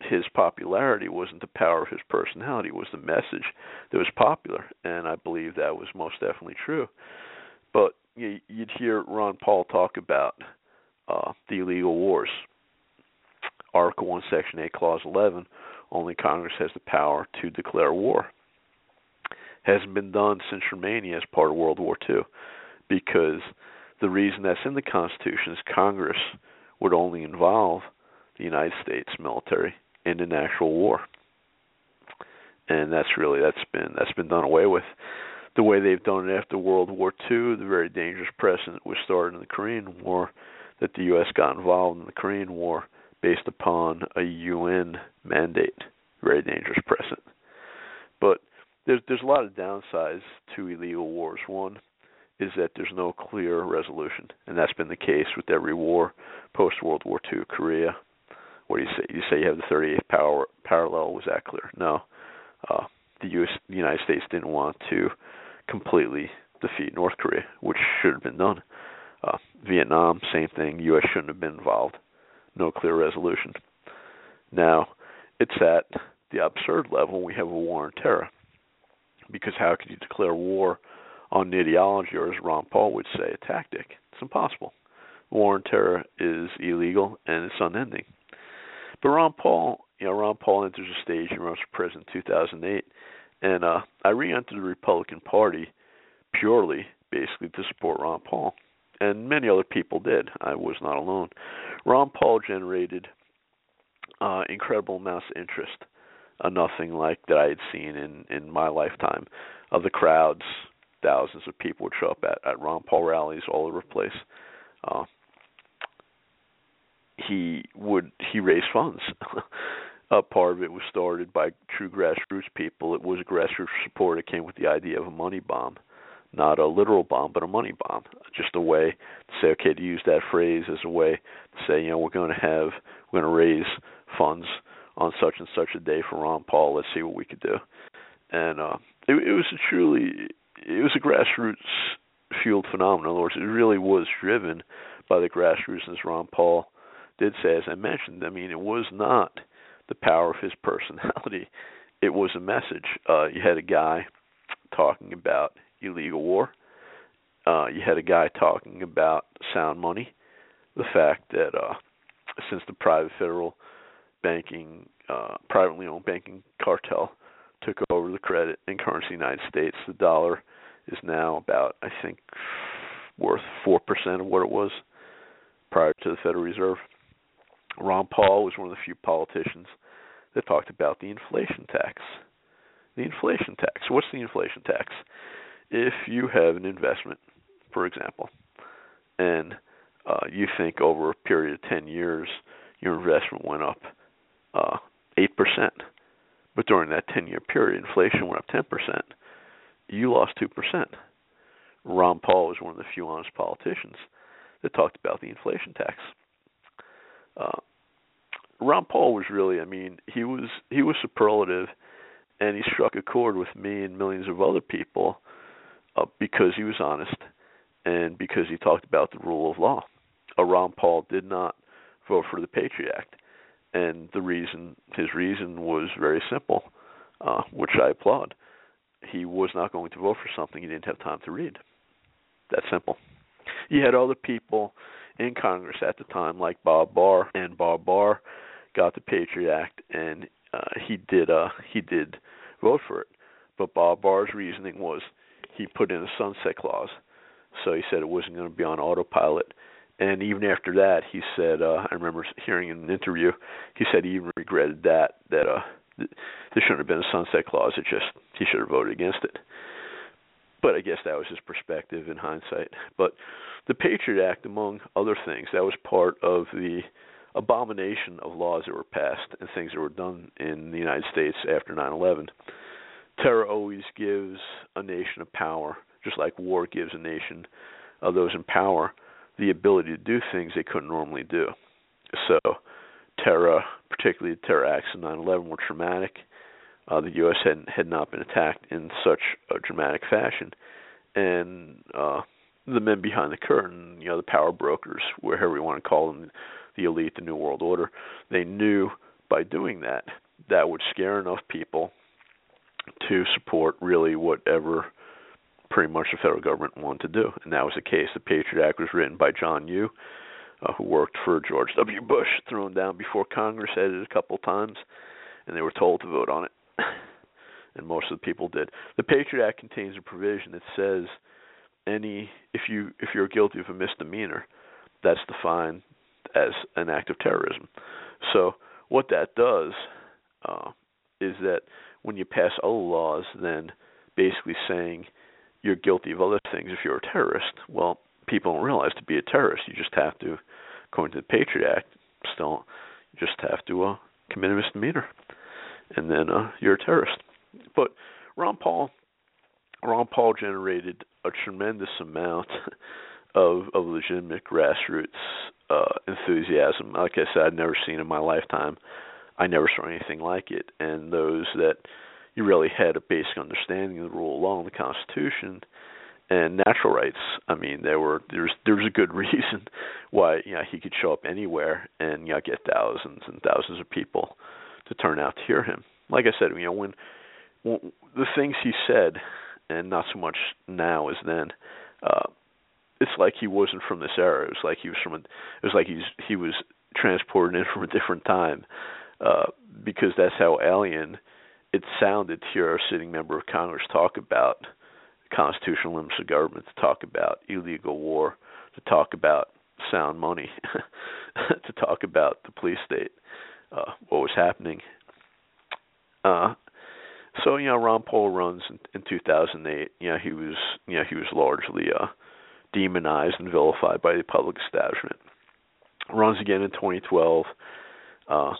his popularity wasn't the power of his personality, it was the message that was popular, and I believe that was most definitely true. But you, you'd hear Ron Paul talk about uh, the illegal wars. Article one, Section eight, Clause eleven, only Congress has the power to declare war. Hasn't been done since Romania as part of World War Two, because the reason that's in the Constitution is Congress would only involve the United States military in an actual war, and that's really that's been that's been done away with. The way they've done it after World War Two, the very dangerous precedent was started in the Korean War, that the U S got involved in the Korean War based upon a U N mandate. Very dangerous precedent. But there's there's a lot of downsides to illegal wars. One is that there's no clear resolution, and that's been the case with every war post World War Two. Korea, what do you say? You say you have the thirty-eighth power, parallel. Was that clear? No. Uh, the U S, the United States didn't want to completely defeat North Korea, which should have been done. Uh, Vietnam, same thing. U S shouldn't have been involved. No clear resolution. Now, it's at the absurd level we have a war on terror, because how could you declare war on an ideology, or as Ron Paul would say, a tactic? It's impossible. War on terror is illegal and it's unending. But Ron Paul, you know, Ron Paul enters a stage, he runs for president in two thousand eight, and uh, I re-entered the Republican Party purely, basically, to support Ron Paul. And many other people did. I was not alone. Ron Paul generated uh, incredible amounts of interest, uh, nothing like that I had seen in, in my lifetime. Of the crowds, thousands of people would show up at, at Ron Paul rallies all over the place. Uh, he would he raised funds. A part of it was started by true grassroots people. It was a grassroots support. It came with the idea of a money bomb. Not a literal bomb, but a money bomb. Just a way to say, okay, to use that phrase as a way to say, you know, we're going to have, we're going to raise funds on such and such a day for Ron Paul. Let's see what we could do. And uh, it, it was a truly, it was a grassroots fueled phenomenon. In other words, it really was driven by the grassroots, as Ron Paul did say, as I mentioned. I mean, it was not the power of his personality. It was a message. Uh, you had a guy talking about illegal war. Uh, you had a guy talking about sound money, the fact that uh, since the private federal banking, uh, privately owned banking cartel took over the credit and currency of the United States, the dollar is now about, I think, worth four percent of what it was prior to the Federal Reserve. Ron Paul was one of the few politicians that talked about the inflation tax. The inflation tax. What's the inflation tax? If you have an investment, for example, and uh, you think over a period of ten years your investment went up uh, eight percent, but during that ten-year period inflation went up ten percent, you lost two percent. Ron Paul was one of the few honest politicians that talked about the inflation tax. Uh, Ron Paul was really, I mean, he was he was superlative, and he struck a chord with me and millions of other people uh, because he was honest and because he talked about the rule of law. Uh, Ron Paul did not vote for the Patriot Act, and the reason, his reason was very simple, uh, which I applaud. He was not going to vote for something he didn't have time to read. That simple. You had other people in Congress at the time, like Bob Barr, and Bob Barr got the Patriot Act, and uh, he did uh, he did vote for it. But Bob Barr's reasoning was he put in a sunset clause, so he said it wasn't going to be on autopilot. And even after that, he said, uh, I remember hearing in an interview, he said he even regretted that, that uh, th- there shouldn't have been a sunset clause. It just, he should have voted against it. But I guess that was his perspective in hindsight. But the Patriot Act, among other things, that was part of the abomination of laws that were passed and things that were done in the United States after nine eleven. Terror always gives a nation of power, just like war gives a nation of those in power the ability to do things they couldn't normally do. So terror, particularly the terror acts of nine eleven, were traumatic. Uh, the U S had had not been attacked in such a dramatic fashion, and uh, the men behind the curtain, you know, the power brokers, whatever you want to call them, the elite, the New World Order, they knew by doing that, that would scare enough people to support really whatever pretty much the federal government wanted to do. And that was the case. The Patriot Act was written by John Yoo, uh, who worked for George W. Bush, thrown down before Congress, edited a couple times, and they were told to vote on it. And most of the people did. The Patriot Act contains a provision that says any if you if you're guilty of a misdemeanor, that's defined as an act of terrorism. So what that does uh, is that when you pass other laws, then basically saying you're guilty of other things if you're a terrorist, well, people don't realize to be a terrorist, you just have to, according to the Patriot Act, still you just have to uh, commit a misdemeanor, and then uh, you're a terrorist. But Ron Paul, Ron Paul generated a tremendous amount of of legitimate grassroots uh, enthusiasm. Like I said, I'd never seen in my lifetime. I never saw anything like it. And those that you really had a basic understanding of the rule of law and the Constitution and natural rights. I mean, there were there's there was a good reason why you know he could show up anywhere and you know get thousands and thousands of people to turn out to hear him. Like I said, you know when. Well, the things he said, and not so much now as then, uh, it's like he wasn't from this era. It was like he was from a, it was like he's he was transported in from a different time, uh, because that's how alien it sounded to hear a sitting member of Congress talk about constitutional limits of government, to talk about illegal war, to talk about sound money, to talk about the police state, uh, what was happening. Uh, So you know, Ron Paul runs in, in two thousand eight. You know, he was you know he was largely uh, demonized and vilified by the public establishment. Runs again in twenty twelve. Uh,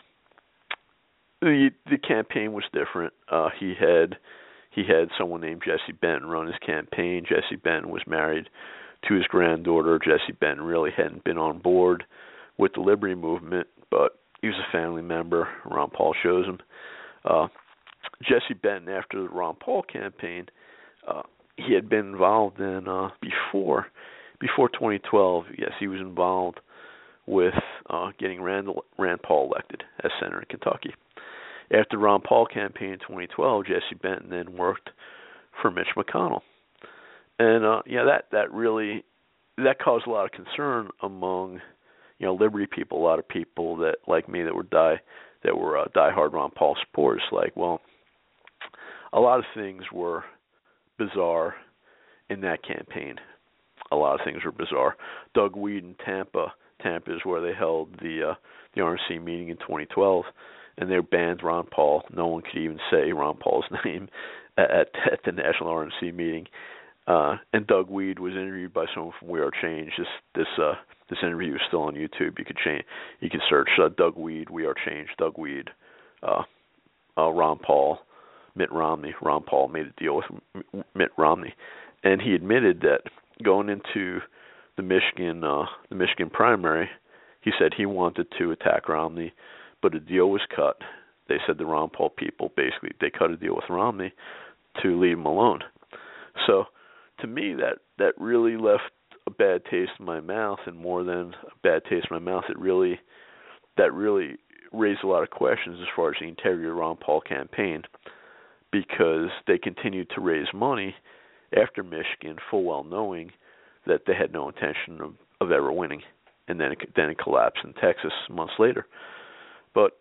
the the campaign was different. Uh, he had he had someone named Jesse Benton run his campaign. Jesse Benton was married to his granddaughter. Jesse Benton really hadn't been on board with the Liberty Movement, but he was a family member. Ron Paul shows him. Uh, Jesse Benton, after the Ron Paul campaign, uh, he had been involved in uh, before before twenty twelve. Yes, he was involved with uh, getting Randall, Rand Paul elected as senator in Kentucky. After the Ron Paul campaign in twenty twelve, Jesse Benton then worked for Mitch McConnell, and uh, yeah, that that really that caused a lot of concern among you know liberty people, a lot of people that like me that were die that were uh, diehard Ron Paul supporters. Like, well, a lot of things were bizarre in that campaign. A lot of things were bizarre. Doug Weed in Tampa, Tampa is where they held the uh, the R N C meeting in twenty twelve, and they banned Ron Paul. No one could even say Ron Paul's name at, at the National R N C meeting. Uh, and Doug Weed was interviewed by someone from We Are Change. This this uh, this interview is still on YouTube. You could change. You could search uh, Doug Weed, We Are Change, Doug Weed, uh, uh, Ron Paul, Mitt Romney. Ron Paul made a deal with Mitt Romney, and he admitted that going into the Michigan uh, the Michigan primary, he said he wanted to attack Romney, but a deal was cut. They said the Ron Paul people basically they cut a deal with Romney to leave him alone. So to me, that that really left a bad taste in my mouth, and more than a bad taste in my mouth, it really that really raised a lot of questions as far as the integrity of the Ron Paul campaign, because they continued to raise money after Michigan, full well knowing that they had no intention of, of ever winning, and then it, then it collapsed in Texas months later. But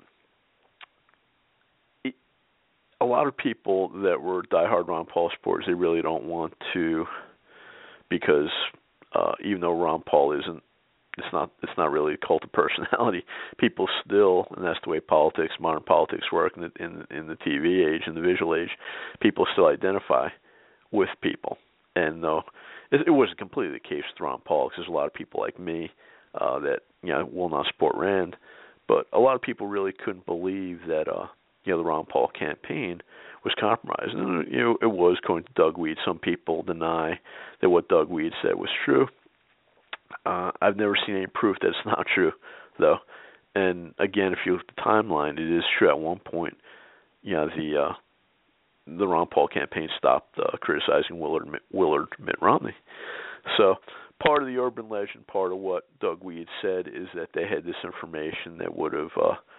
it, a lot of people that were diehard Ron Paul supporters, they really don't want to, because uh, even though Ron Paul isn't, it's not it's not really a cult of personality. People still, and that's the way politics, modern politics work in the, in, in the T V age, in the visual age, people still identify with people. And though it, it wasn't completely the case with Ron Paul, because there's a lot of people like me uh, that you know will not support Rand, but a lot of people really couldn't believe that uh, you know the Ron Paul campaign was compromised. And you know it was, according to Doug Weed. Some people deny that what Doug Weed said was true. Uh, I've never seen any proof that it's not true, though. And again, if you look at the timeline, it is true. At one point, you know, the uh, the Ron Paul campaign stopped uh, criticizing Willard Willard Mitt Romney. So part of the urban legend, part of what Doug Weed said, is that they had this information that would have uh,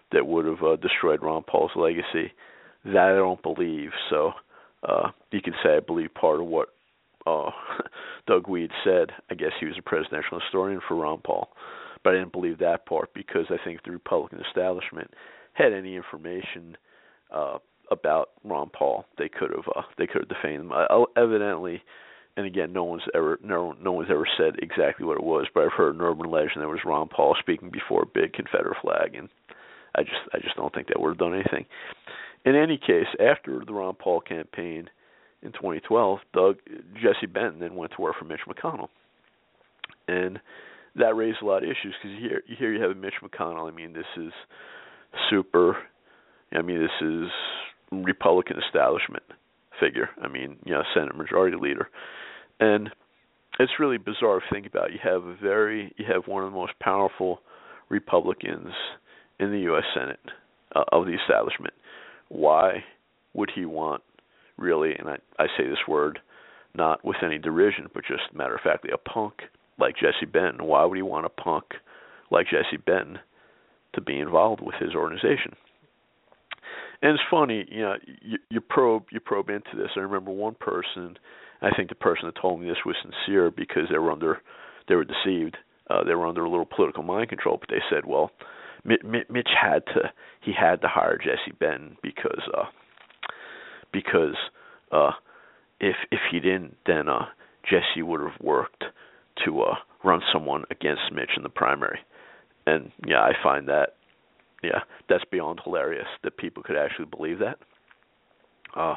that would have uh, destroyed Ron Paul's legacy. That I don't believe. So uh, you could say I believe part of what uh, Doug Weed said. I guess he was a presidential historian for Ron Paul, but I didn't believe that part because I think the Republican establishment had any information uh, about Ron Paul, they could have uh, they could have defamed him. Uh, evidently, and again, no one's ever no no one's ever said exactly what it was, but I've heard an urban legend that was Ron Paul speaking before a big Confederate flag, and I just I just don't think that would have done anything. In any case, after the Ron Paul campaign in twenty twelve, Doug Jesse Benton then went to work for Mitch McConnell, and that raised a lot of issues because here here you have Mitch McConnell. I mean, this is super. I mean, this is Republican establishment figure. I mean, you know, Senate Majority Leader, and it's really bizarre to think about. You have a very, you have one of the most powerful Republicans in the U S Senate uh, of the establishment. Why would he want, really, and I, I say this word not with any derision, but just matter of factly, a punk like Jesse Benton? Why would he want a punk like Jesse Benton to be involved with his organization? And it's funny, you know, you, you probe you probe into this. I remember one person, I think the person that told me this was sincere because they were under, they were deceived. Uh, they were under a little political mind control. But they said, well, Mitch had to, he had to hire Jesse Benton because, uh, because uh, if if he didn't, then uh, Jesse would have worked to uh, run someone against Mitch in the primary. And yeah, I find that. Yeah, that's beyond hilarious that people could actually believe that. Uh,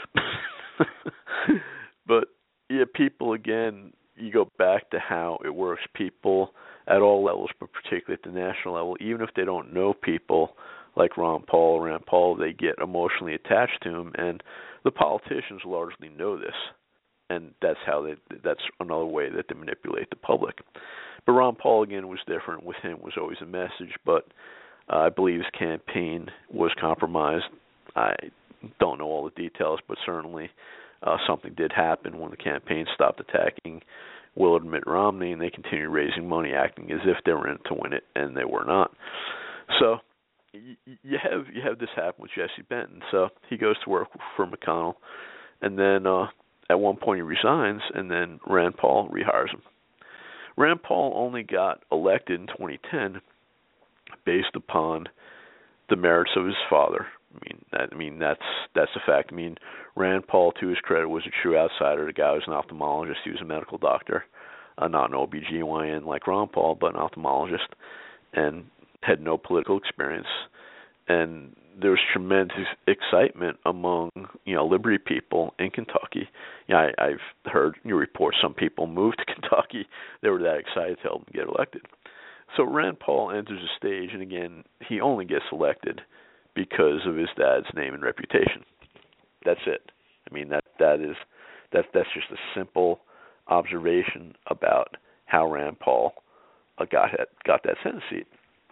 but, yeah, people, again, you go back to how it works. People at all levels, but particularly at the national level, even if they don't know people like Ron Paul or Rand Paul, they get emotionally attached to him. And the politicians largely know this. And that's how they, that's another way that they manipulate the public. But Ron Paul, again, was different. With him was always a message, but Uh, I believe his campaign was compromised. I don't know all the details, but certainly uh, something did happen when the campaign stopped attacking Willard and Mitt Romney, and they continued raising money, acting as if they were in it to win it, and they were not. So y- you have you have this happen with Jesse Benton. So he goes to work for McConnell, and then uh, at one point he resigns, and then Rand Paul rehires him. Rand Paul only got elected in twenty ten based upon the merits of his father. I mean, that, I mean that's that's a fact. I mean, Rand Paul, to his credit, was a true outsider. The guy was an ophthalmologist. He was a medical doctor, uh, not an O B G Y N like Ron Paul, but an ophthalmologist, and had no political experience. And there was tremendous excitement among, you know, Liberty people in Kentucky. You know, I, I've heard you report some people moved to Kentucky. They were that excited to help him get elected. So Rand Paul enters the stage, and again, he only gets elected because of his dad's name and reputation. That's it. I mean, that that is that that's just a simple observation about how Rand Paul uh, got got that Senate seat.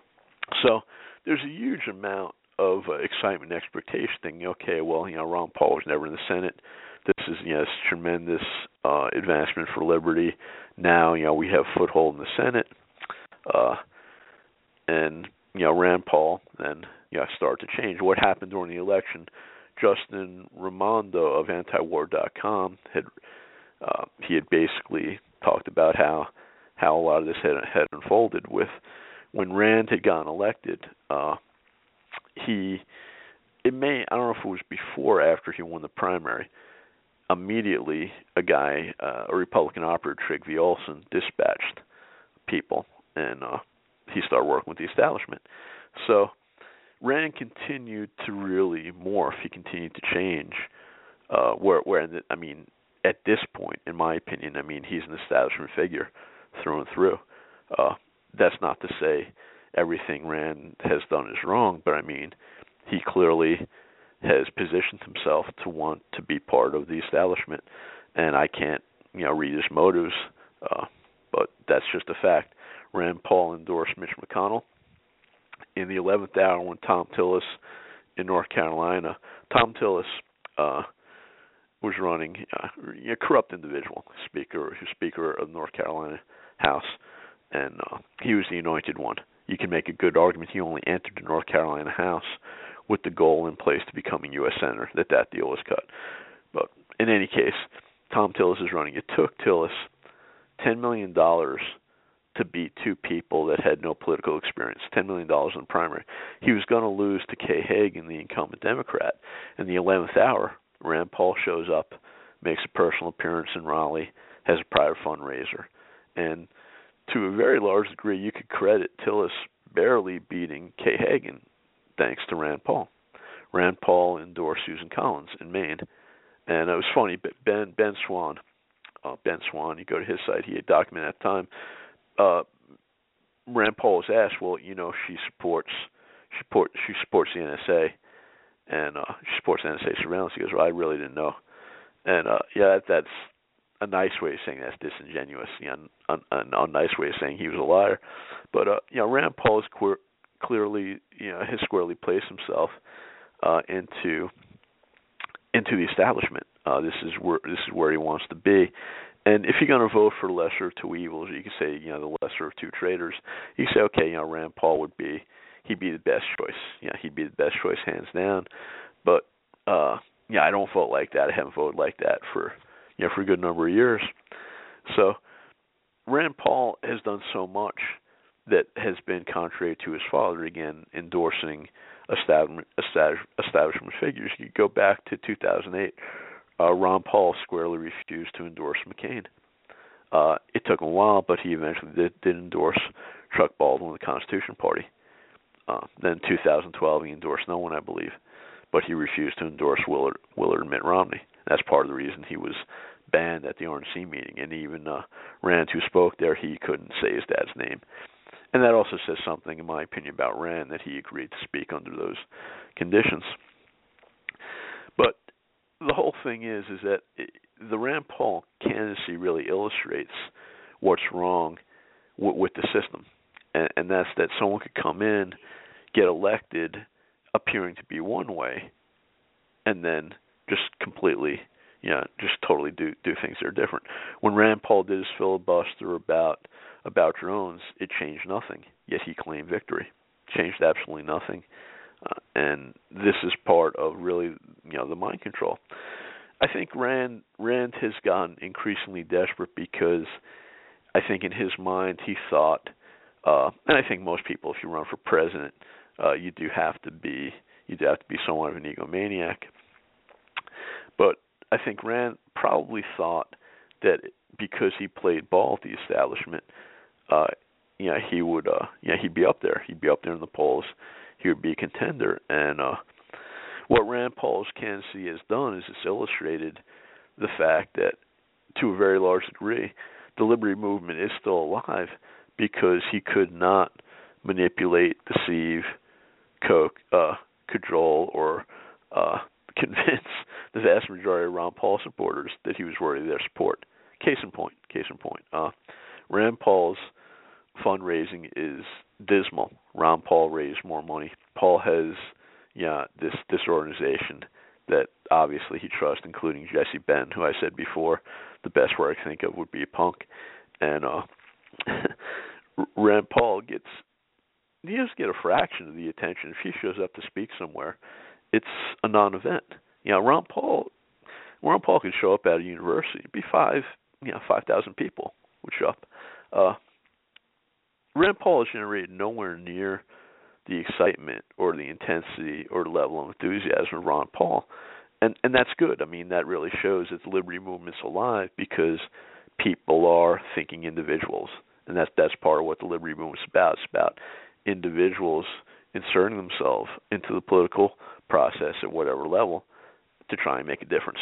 So there's a huge amount of uh, excitement and expectation. Thinking, okay, well, you know, Ron Paul was never in the Senate. This is, you know, this tremendous uh, advancement for liberty. Now, you know, we have foothold in the Senate. Uh, and, you know, Rand Paul then, you know, started to change. What happened during the election, Justin Raimondo of anti war dot com had, uh, he had basically talked about how, how a lot of this had, had unfolded with when Rand had gotten elected. Uh, he, it may, I don't know if it was before or after he won the primary, immediately a guy, uh, a Republican operative, Trygve Olsen, dispatched people. And uh, he started working with the establishment. So Rand continued to really morph. He continued to change. Uh, where, where I mean, at this point, in my opinion, I mean, he's an establishment figure through and through. Uh, that's not to say everything Rand has done is wrong, but I mean, he clearly has positioned himself to want to be part of the establishment. And I can't, you know, read his motives, uh, but that's just a fact. Rand Paul endorsed Mitch McConnell. In the eleventh hour, when Thom Tillis in North Carolina, Thom Tillis uh, was running, uh, a corrupt individual, speaker, speaker of the North Carolina House, and uh, he was the anointed one. you can make a good argument he only entered the North Carolina House with the goal in place to becoming U S Senator, that that deal was cut. But in any case, Thom Tillis is running. It took Tillis ten million dollars to beat two people that had no political experience, ten million dollars in the primary. He was going to lose to Kay Hagan, the incumbent Democrat. In the eleventh hour, Rand Paul shows up, makes a personal appearance in Raleigh, has a private fundraiser. And to a very large degree, you could credit Tillis barely beating Kay Hagan thanks to Rand Paul. Rand Paul endorsed Susan Collins in Maine. And it was funny, but Ben, Ben Swan, uh, Ben Swan, you go to his site, he had documented at the time, uh, Rand Paul was asked, well, you know, she supports she, support, she supports the N S A, and uh, she supports N S A surveillance. He goes, well, I really didn't know. And, uh, yeah, that, that's a nice way of saying that's disingenuous, you know, an, an, a nice way of saying he was a liar. But, uh, you know, Rand Paul is queer, clearly, you know, has squarely placed himself uh, into into the establishment. Uh, this is where this is where he wants to be. And if you're going to vote for the lesser of two evils, you can say, you know, the lesser of two traitors. You can say, okay, you know, Rand Paul would be, he'd be the best choice. You know, he'd be the best choice hands down. But, uh, yeah, I don't vote like that. I haven't voted like that for, you know, for a good number of years. So Rand Paul has done so much that has been contrary to his father, again, endorsing establishment, establishment figures. You go back to two thousand eight. Uh, Ron Paul squarely refused to endorse McCain. Uh, it took him a while, but he eventually did, did endorse Chuck Baldwin of the Constitution Party. Uh, then in two thousand twelve, he endorsed no one, I believe, but he refused to endorse Willard, Willard and Mitt Romney. That's part of the reason he was banned at the R N C meeting. And even uh, Rand, who spoke there, he couldn't say his dad's name. And that also says something, in my opinion, about Rand, that he agreed to speak under those conditions. But the whole thing is, is that it, the Rand Paul candidacy really illustrates what's wrong w- with the system, and, and that's that someone could come in, get elected, appearing to be one way, and then just completely, you know, just totally do do things that are different. When Rand Paul did his filibuster about about drones, it changed nothing, yet he claimed victory. Changed absolutely nothing. Uh, and this is part of really, you know, the mind control. I think Rand Rand has gotten increasingly desperate because I think in his mind he thought, uh, and I think most people, if you run for president, uh, you do have to be you do have to be somewhat of an egomaniac. But I think Rand probably thought that because he played ball at the establishment, uh, you know, he would, uh, you know, he'd be up there. He'd be up there in the polls. He would be a contender. And uh, what Rand Paul's candidacy has done is it's illustrated the fact that, to a very large degree, the liberty movement is still alive because he could not manipulate, deceive, co- uh, cajole, or uh, convince the vast majority of Ron Paul supporters that he was worthy of their support. Case in point, case in point. Uh, Rand Paul's fundraising is dismal. Ron Paul raised more money. Paul has, yeah, this this organization that obviously he trusts, including Jesse Benton, who I said before, the best word I can think of would be a punk. And uh, Rand Paul gets, he doesn't get a fraction of the attention. If he shows up to speak somewhere, it's a non-event. You know, Ron Paul, Ron Paul could show up at a university. It'd be five, you know, five thousand people would show up. Uh, Rand Paul has generated nowhere near the excitement or the intensity or the level of enthusiasm of Ron Paul, and and that's good. I mean, that really shows that the liberty movement's alive because people are thinking individuals, and that's that's part of what the liberty movement's about. It's about individuals inserting themselves into the political process at whatever level to try and make a difference.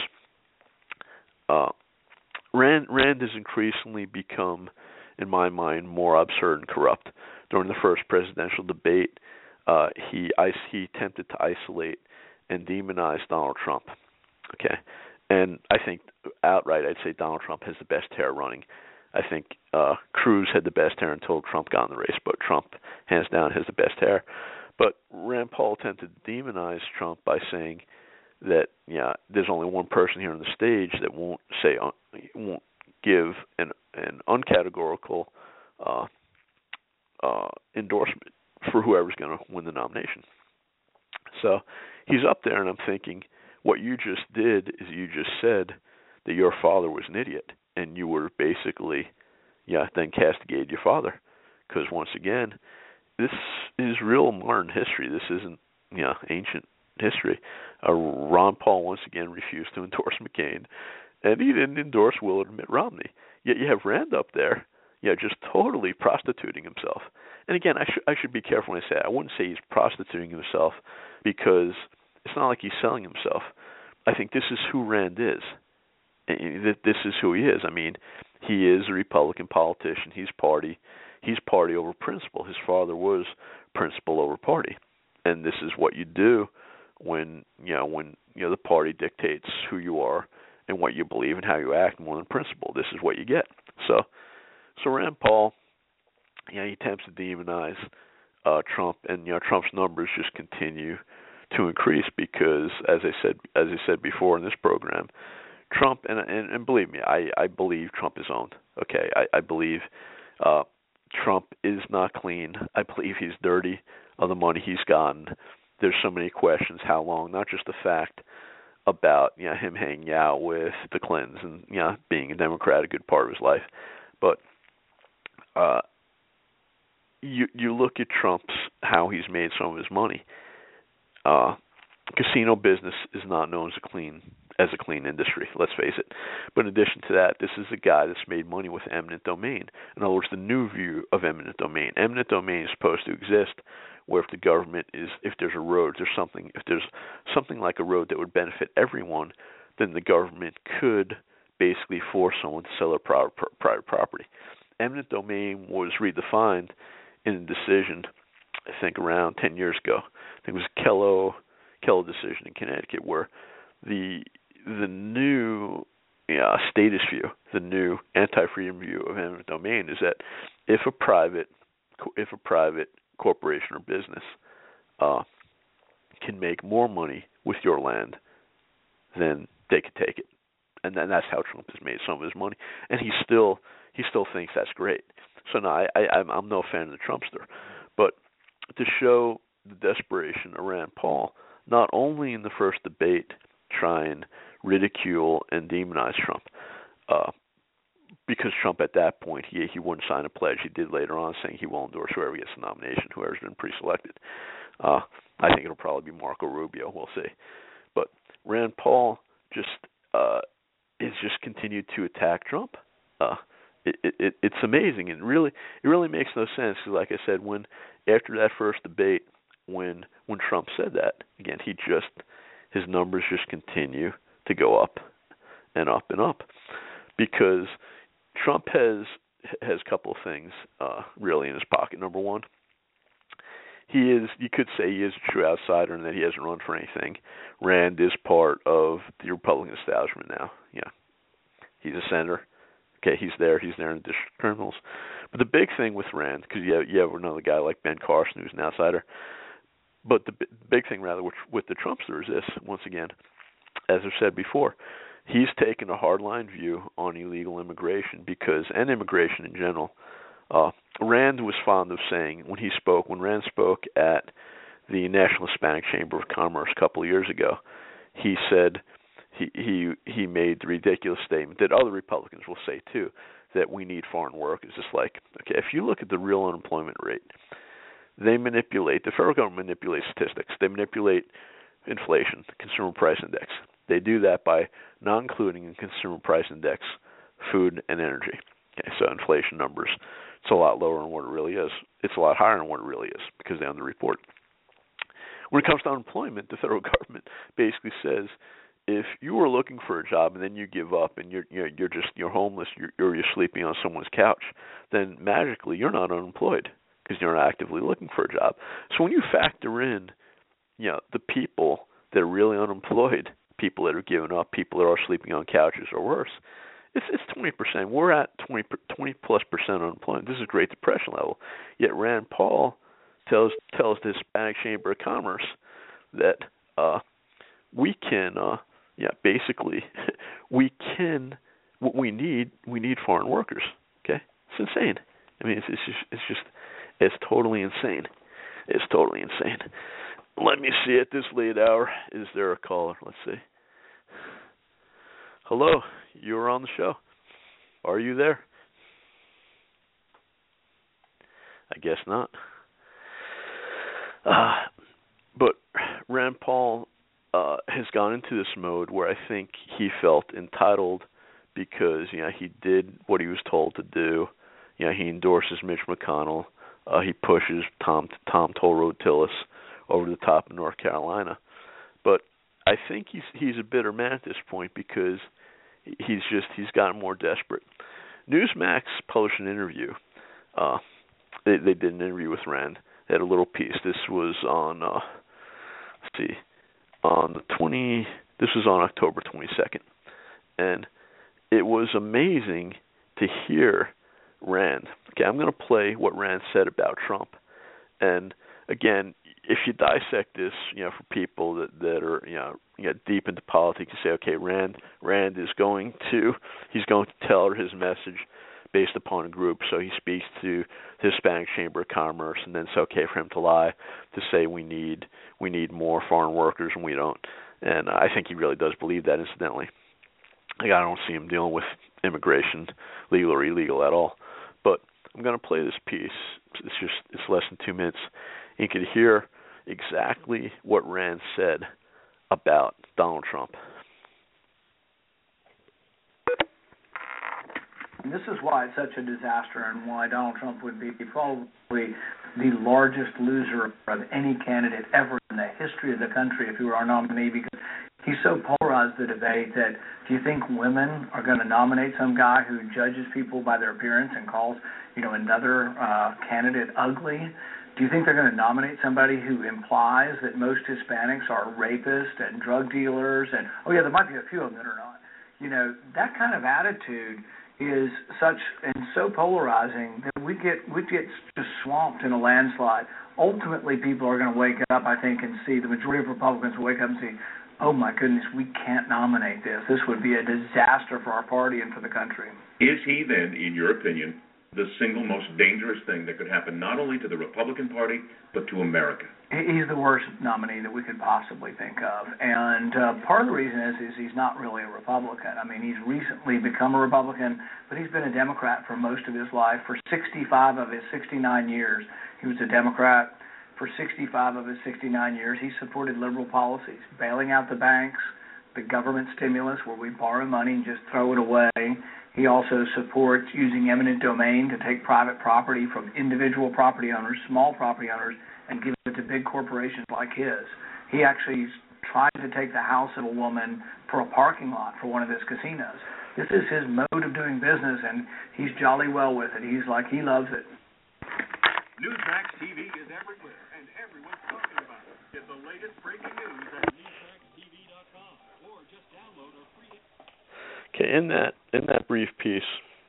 Uh, Rand, Rand has increasingly become, in my mind, more absurd and corrupt. During the first presidential debate, uh, he he attempted to isolate and demonize Donald Trump. Okay, and I think outright I'd say Donald Trump has the best hair running. I think uh, Cruz had the best hair until Trump got in the race, but Trump, hands down, has the best hair. But Rand Paul attempted to demonize Trump by saying that, yeah, there's only one person here on the stage that won't say uh, won't give an an uncategorical uh, uh, endorsement for whoever's going to win the nomination. So he's up there, and I'm thinking, what you just did is you just said that your father was an idiot, and you were basically, yeah, then castigated your father. Because once again, this is real modern history. This isn't, you know, ancient history. Uh, Ron Paul once again refused to endorse McCain, and he didn't endorse Willard and Mitt Romney. Yet you have Rand up there, yeah, just totally prostituting himself. And again, I should I should be careful when I say it. I wouldn't say he's prostituting himself because it's not like he's selling himself. I think this is who Rand is. And that this is who he is. I mean, he is a Republican politician. He's party. He's party over principle. His father was principle over party, and this is what you do when you know when you know the party dictates who you are and what you believe and how you act more than principle. This is what you get. So, so Rand Paul, you know, he attempts to demonize uh, Trump, and you know Trump's numbers just continue to increase because, as I said, as I said before in this program, Trump and and, and believe me, I, I believe Trump is owned. Okay, I, I believe uh, Trump is not clean. I believe he's dirty of the money he's gotten. There's so many questions. How long? Not just the fact about you know him hanging out with the Clintons and you know being a Democrat a good part of his life, but uh, you you look at Trump's how he's made some of his money. Uh, casino business is not known as a clean as a clean industry, let's face it. But in addition to that, this is a guy that's made money with eminent domain. In other words, the new view of eminent domain. Eminent domain is supposed to exist where if the government is, if there's a road, there's something, if there's something like a road that would benefit everyone, then the government could basically force someone to sell their private, private property. Eminent domain was redefined in a decision, I think around ten years ago. I think it was a Kello, Kello decision in Connecticut where the the new uh, status view, the new anti-freedom view of eminent domain is that if a private if a private corporation or business uh, can make more money with your land, then they can take it, and then that's how Trump has made some of his money, and he still he still thinks that's great. So no, I, I I'm no fan of the Trumpster, but to show the desperation of Rand Paul, not only in the first debate try and ridicule and demonize Trump, uh, because Trump at that point, he he wouldn't sign a pledge. He did later on saying he will endorse whoever gets the nomination, whoever's been pre-selected. Uh, I think it'll probably be Marco Rubio. We'll see. But Rand Paul just uh, is just continued to attack Trump. Uh, it, it, it's amazing, and really, it really makes no sense. Because like I said, when after that first debate, when when Trump said that, again, he just his numbers just continue to go up and up and up because Trump has has a couple of things uh, really in his pocket. Number one, he is you could say he is a true outsider and that he hasn't run for anything. Rand is part of the Republican establishment now. Yeah, he's a senator. Okay, he's there. He's there in the district criminals. But the big thing with Rand, because you have, you have another guy like Ben Carson who's an outsider. But the big thing, rather, with, with the Trumpster is this, once again, as I've said before, he's taken a hardline view on illegal immigration because, and immigration in general. Uh, Rand was fond of saying, when he spoke, when Rand spoke at the National Hispanic Chamber of Commerce a couple of years ago, he said, he, he, he made the ridiculous statement that other Republicans will say too, that we need foreign workers. It's like, okay, if you look at the real unemployment rate, they manipulate, the federal government manipulates statistics. They manipulate inflation, the consumer price index. They do that by not including in consumer price index food and energy. Okay, so inflation numbers, it's a lot lower than what it really is. It's a lot higher than what it really is because they underreport. When it comes to unemployment, the federal government basically says, if you are looking for a job and then you give up and you're you're, you're just you're homeless, you're, you're you're sleeping on someone's couch, then magically you're not unemployed because you're not actively looking for a job. So when you factor in, you know, the people that are really unemployed, people that are giving up, people that are sleeping on couches or worse, it's it's twenty percent. We're at twenty, twenty plus percent unemployment. This is Great Depression level. Yet Rand Paul tells tells the Hispanic Chamber of Commerce that uh, we can, uh, yeah, basically, we can. What we need, we need foreign workers. Okay, it's insane. I mean, it's, it's just, it's just, it's totally insane. It's totally insane. Let me see at this late hour. Is there a caller? Let's see. Hello, you're on the show. Are you there? I guess not. Uh, but Rand Paul uh, has gone into this mode where I think he felt entitled because, you know, he did what he was told to do. You know, he endorses Mitch McConnell. Uh, he pushes Tom Tom Toll Road Tillis over the top of North Carolina. But I think he's he's a bitter man at this point because he's just he's gotten more desperate. Newsmax published an interview. Uh, they they did an interview with Rand. They had a little piece. This was on uh, let's see, on the twenty. This was on October twenty-second, and it was amazing to hear Rand. Okay, I'm going to play what Rand said about Trump, and again, if you dissect this, you know, for people that, that are, you know, you know, deep into politics, you say, okay, Rand, Rand is going to, he's going to tell his message based upon a group. So he speaks to the Hispanic Chamber of Commerce, and then it's okay for him to lie, to say we need, we need more foreign workers, and we don't. And I think he really does believe that. Incidentally, like, I don't see him dealing with immigration, legal or illegal, at all. But I'm going to play this piece. It's just, it's less than two minutes. You could hear exactly what Rand said about Donald Trump. And this is why it's such a disaster and why Donald Trump would be probably the largest loser of any candidate ever in the history of the country if he were our nominee, because he's so polarized the debate that do you think women are going to nominate some guy who judges people by their appearance and calls, you know, another uh, candidate ugly? Do you think they're going to nominate somebody who implies that most Hispanics are rapists and drug dealers and, oh, yeah, there might be a few of them that are not? You know, that kind of attitude is such and so polarizing that we get we get just swamped in a landslide. Ultimately, people are going to wake up, I think, and see, the majority of Republicans will wake up and see, oh, my goodness, we can't nominate this. This would be a disaster for our party and for the country. Is he then, in your opinion, the single most dangerous thing that could happen not only to the Republican Party, but to America? He's the worst nominee that we could possibly think of. And uh, part of the reason is, is he's not really a Republican. I mean, he's recently become a Republican, but he's been a Democrat for most of his life. For sixty-five of his sixty-nine years, he was a Democrat. For sixty-five of his sixty-nine years, he supported liberal policies, bailing out the banks, the government stimulus where we borrow money and just throw it away. He also supports using eminent domain to take private property from individual property owners, small property owners, and give it to big corporations like his. He actually tried to take the house of a woman for a parking lot for one of his casinos. This is his mode of doing business, and he's jolly well with it. He's like, he loves it. Newsmax T V is everywhere, and everyone's talking about it. Get the latest breaking news at newsmax t v dot com or just download our free. Okay, in that in that brief piece,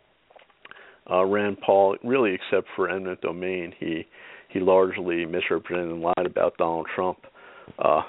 uh, Rand Paul, really except for eminent domain, he he largely misrepresented and lied about Donald Trump. Uh,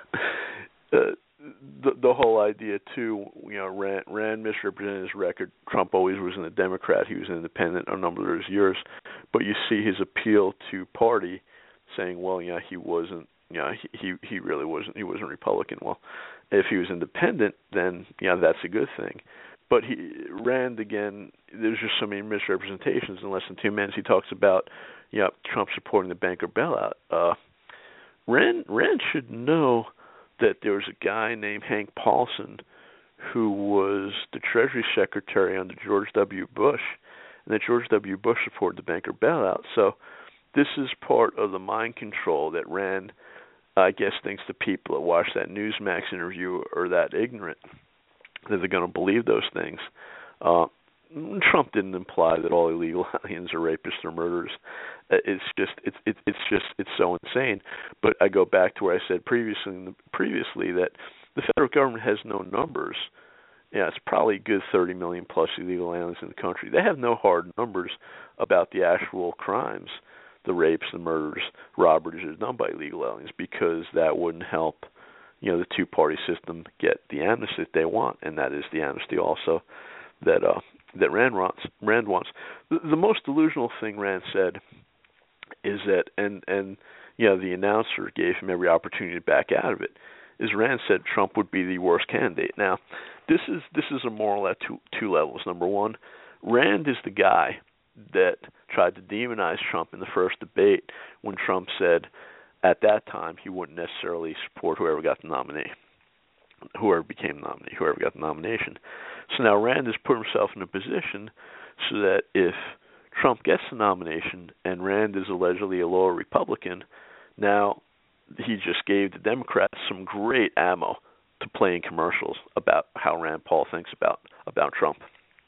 the the whole idea too, you know, Rand, Rand misrepresented his record. Trump always was a Democrat. He was an independent a number of his years, but you see his appeal to party, saying, well, yeah, he wasn't. Yeah, you know, he, he he really wasn't. He wasn't Republican. Well, if he was independent, then yeah, that's a good thing. But he Rand again. There's just so many misrepresentations in less than two minutes. He talks about, yeah, Trump supporting the banker bailout. Uh, Rand Rand should know that there was a guy named Hank Paulson who was the Treasury Secretary under George W. Bush, and that George W. Bush supported the banker bailout. So this is part of the mind control that Rand, I guess, thinks the people that watch that Newsmax interview are that ignorant that they're going to believe those things. Uh, Trump didn't imply that all illegal aliens are rapists or murderers. It's just, it's, it's, it's just, it's so insane. But I go back to where I said previously, previously that the federal government has no numbers. Yeah, it's probably a good thirty million plus illegal aliens in the country. They have no hard numbers about the actual crimes, the rapes, the murders, robberies that are done by illegal aliens, because that wouldn't help, you know, the two-party system get the amnesty that they want, and that is the amnesty also that uh, that Rand wants. Rand wants. The, the most delusional thing Rand said is that, and and you know, the announcer gave him every opportunity to back out of it, is Rand said Trump would be the worst candidate. Now, this is this is immoral at two two levels. Number one, Rand is the guy that tried to demonize Trump in the first debate when Trump said at that time he wouldn't necessarily support whoever got the nominee, whoever became the nominee, whoever got the nomination. So now Rand has put himself in a position so that if Trump gets the nomination and Rand is allegedly a loyal Republican, now he just gave the Democrats some great ammo to play in commercials about how Rand Paul thinks about, about Trump.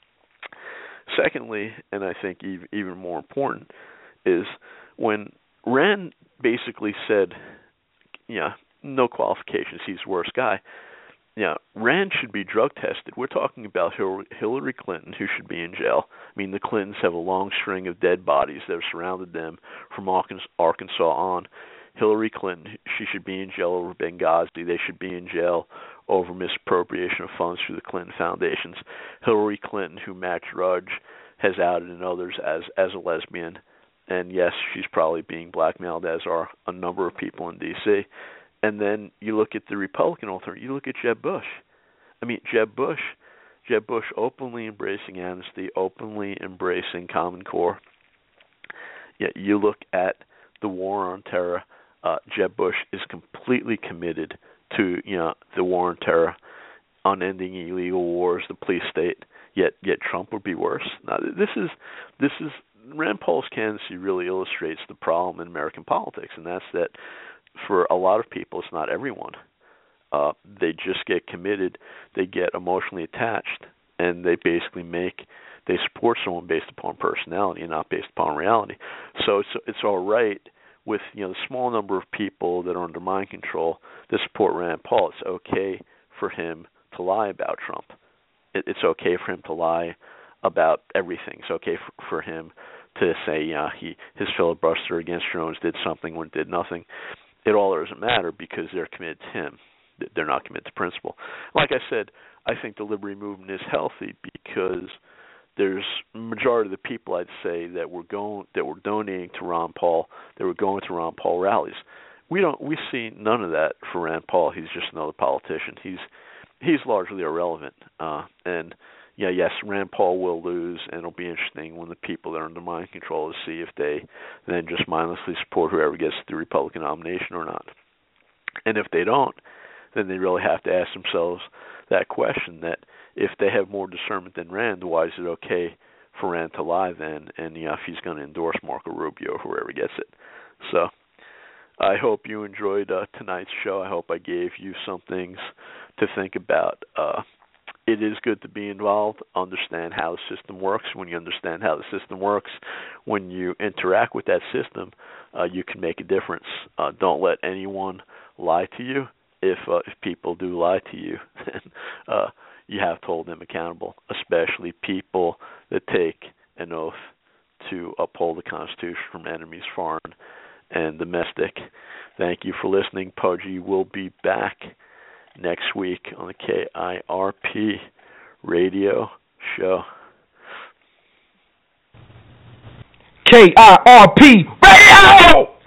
Secondly, and I think even more important, is when Rand basically said, yeah, no qualifications, he's the worst guy. Yeah, Rand should be drug tested. We're talking about Hillary Clinton, who should be in jail. I mean, the Clintons have a long string of dead bodies that have surrounded them from Arkansas on. Hillary Clinton, she should be in jail over Benghazi. They should be in jail over misappropriation of funds through the Clinton foundations. Hillary Clinton, who Matt Drudge has outed and others as as a lesbian, and yes, she's probably being blackmailed, as are a number of people in D C. And then you look at the Republican alternative. You look at Jeb Bush. I mean, Jeb Bush, Jeb Bush openly embracing amnesty, openly embracing Common Core. Yeah, you look at the war on terror. Uh, Jeb Bush is completely committed to, you know, the war on terror, unending illegal wars, the police state. Yet, yet Trump would be worse. Now, this is this is Rand Paul's candidacy really illustrates the problem in American politics, and that's that for a lot of people, it's not everyone. Uh, they just get committed, they get emotionally attached, and they basically make they support someone based upon personality and not based upon reality. So it's it's all right with, you know, the small number of people that are under mind control that support Rand Paul. It's okay for him to lie about Trump. It, it's okay for him to lie about everything. It's okay for, for him to say, yeah, he his filibuster against Jones did something when it did nothing. It all doesn't matter because they're committed to him. They're not committed to principle. Like I said, I think the liberty movement is healthy because there's a majority of the people, I'd say, that were going that were donating to Ron Paul, that were going to Ron Paul rallies. We don't we see none of that for Rand Paul. He's just another politician. He's he's largely irrelevant. Uh, and yeah, yes, Rand Paul will lose, and it'll be interesting when the people that are under mind control to see if they then just mindlessly support whoever gets the Republican nomination or not. And if they don't, then they really have to ask themselves that question, that if they have more discernment than Rand, why is it okay for Rand to lie then, and you know, if he's going to endorse Marco Rubio or whoever gets it. So I hope you enjoyed uh, tonight's show. I hope I gave you some things to think about. Uh, it is good to be involved, understand how the system works. When you understand how the system works, when you interact with that system, uh, you can make a difference. Uh, don't let anyone lie to you. If uh, if people do lie to you, then uh, you have to hold them accountable, especially people that take an oath to uphold the Constitution from enemies foreign and domestic. Thank you for listening. Pudgy will be back next week on the K I R P radio show. K I R P Radio!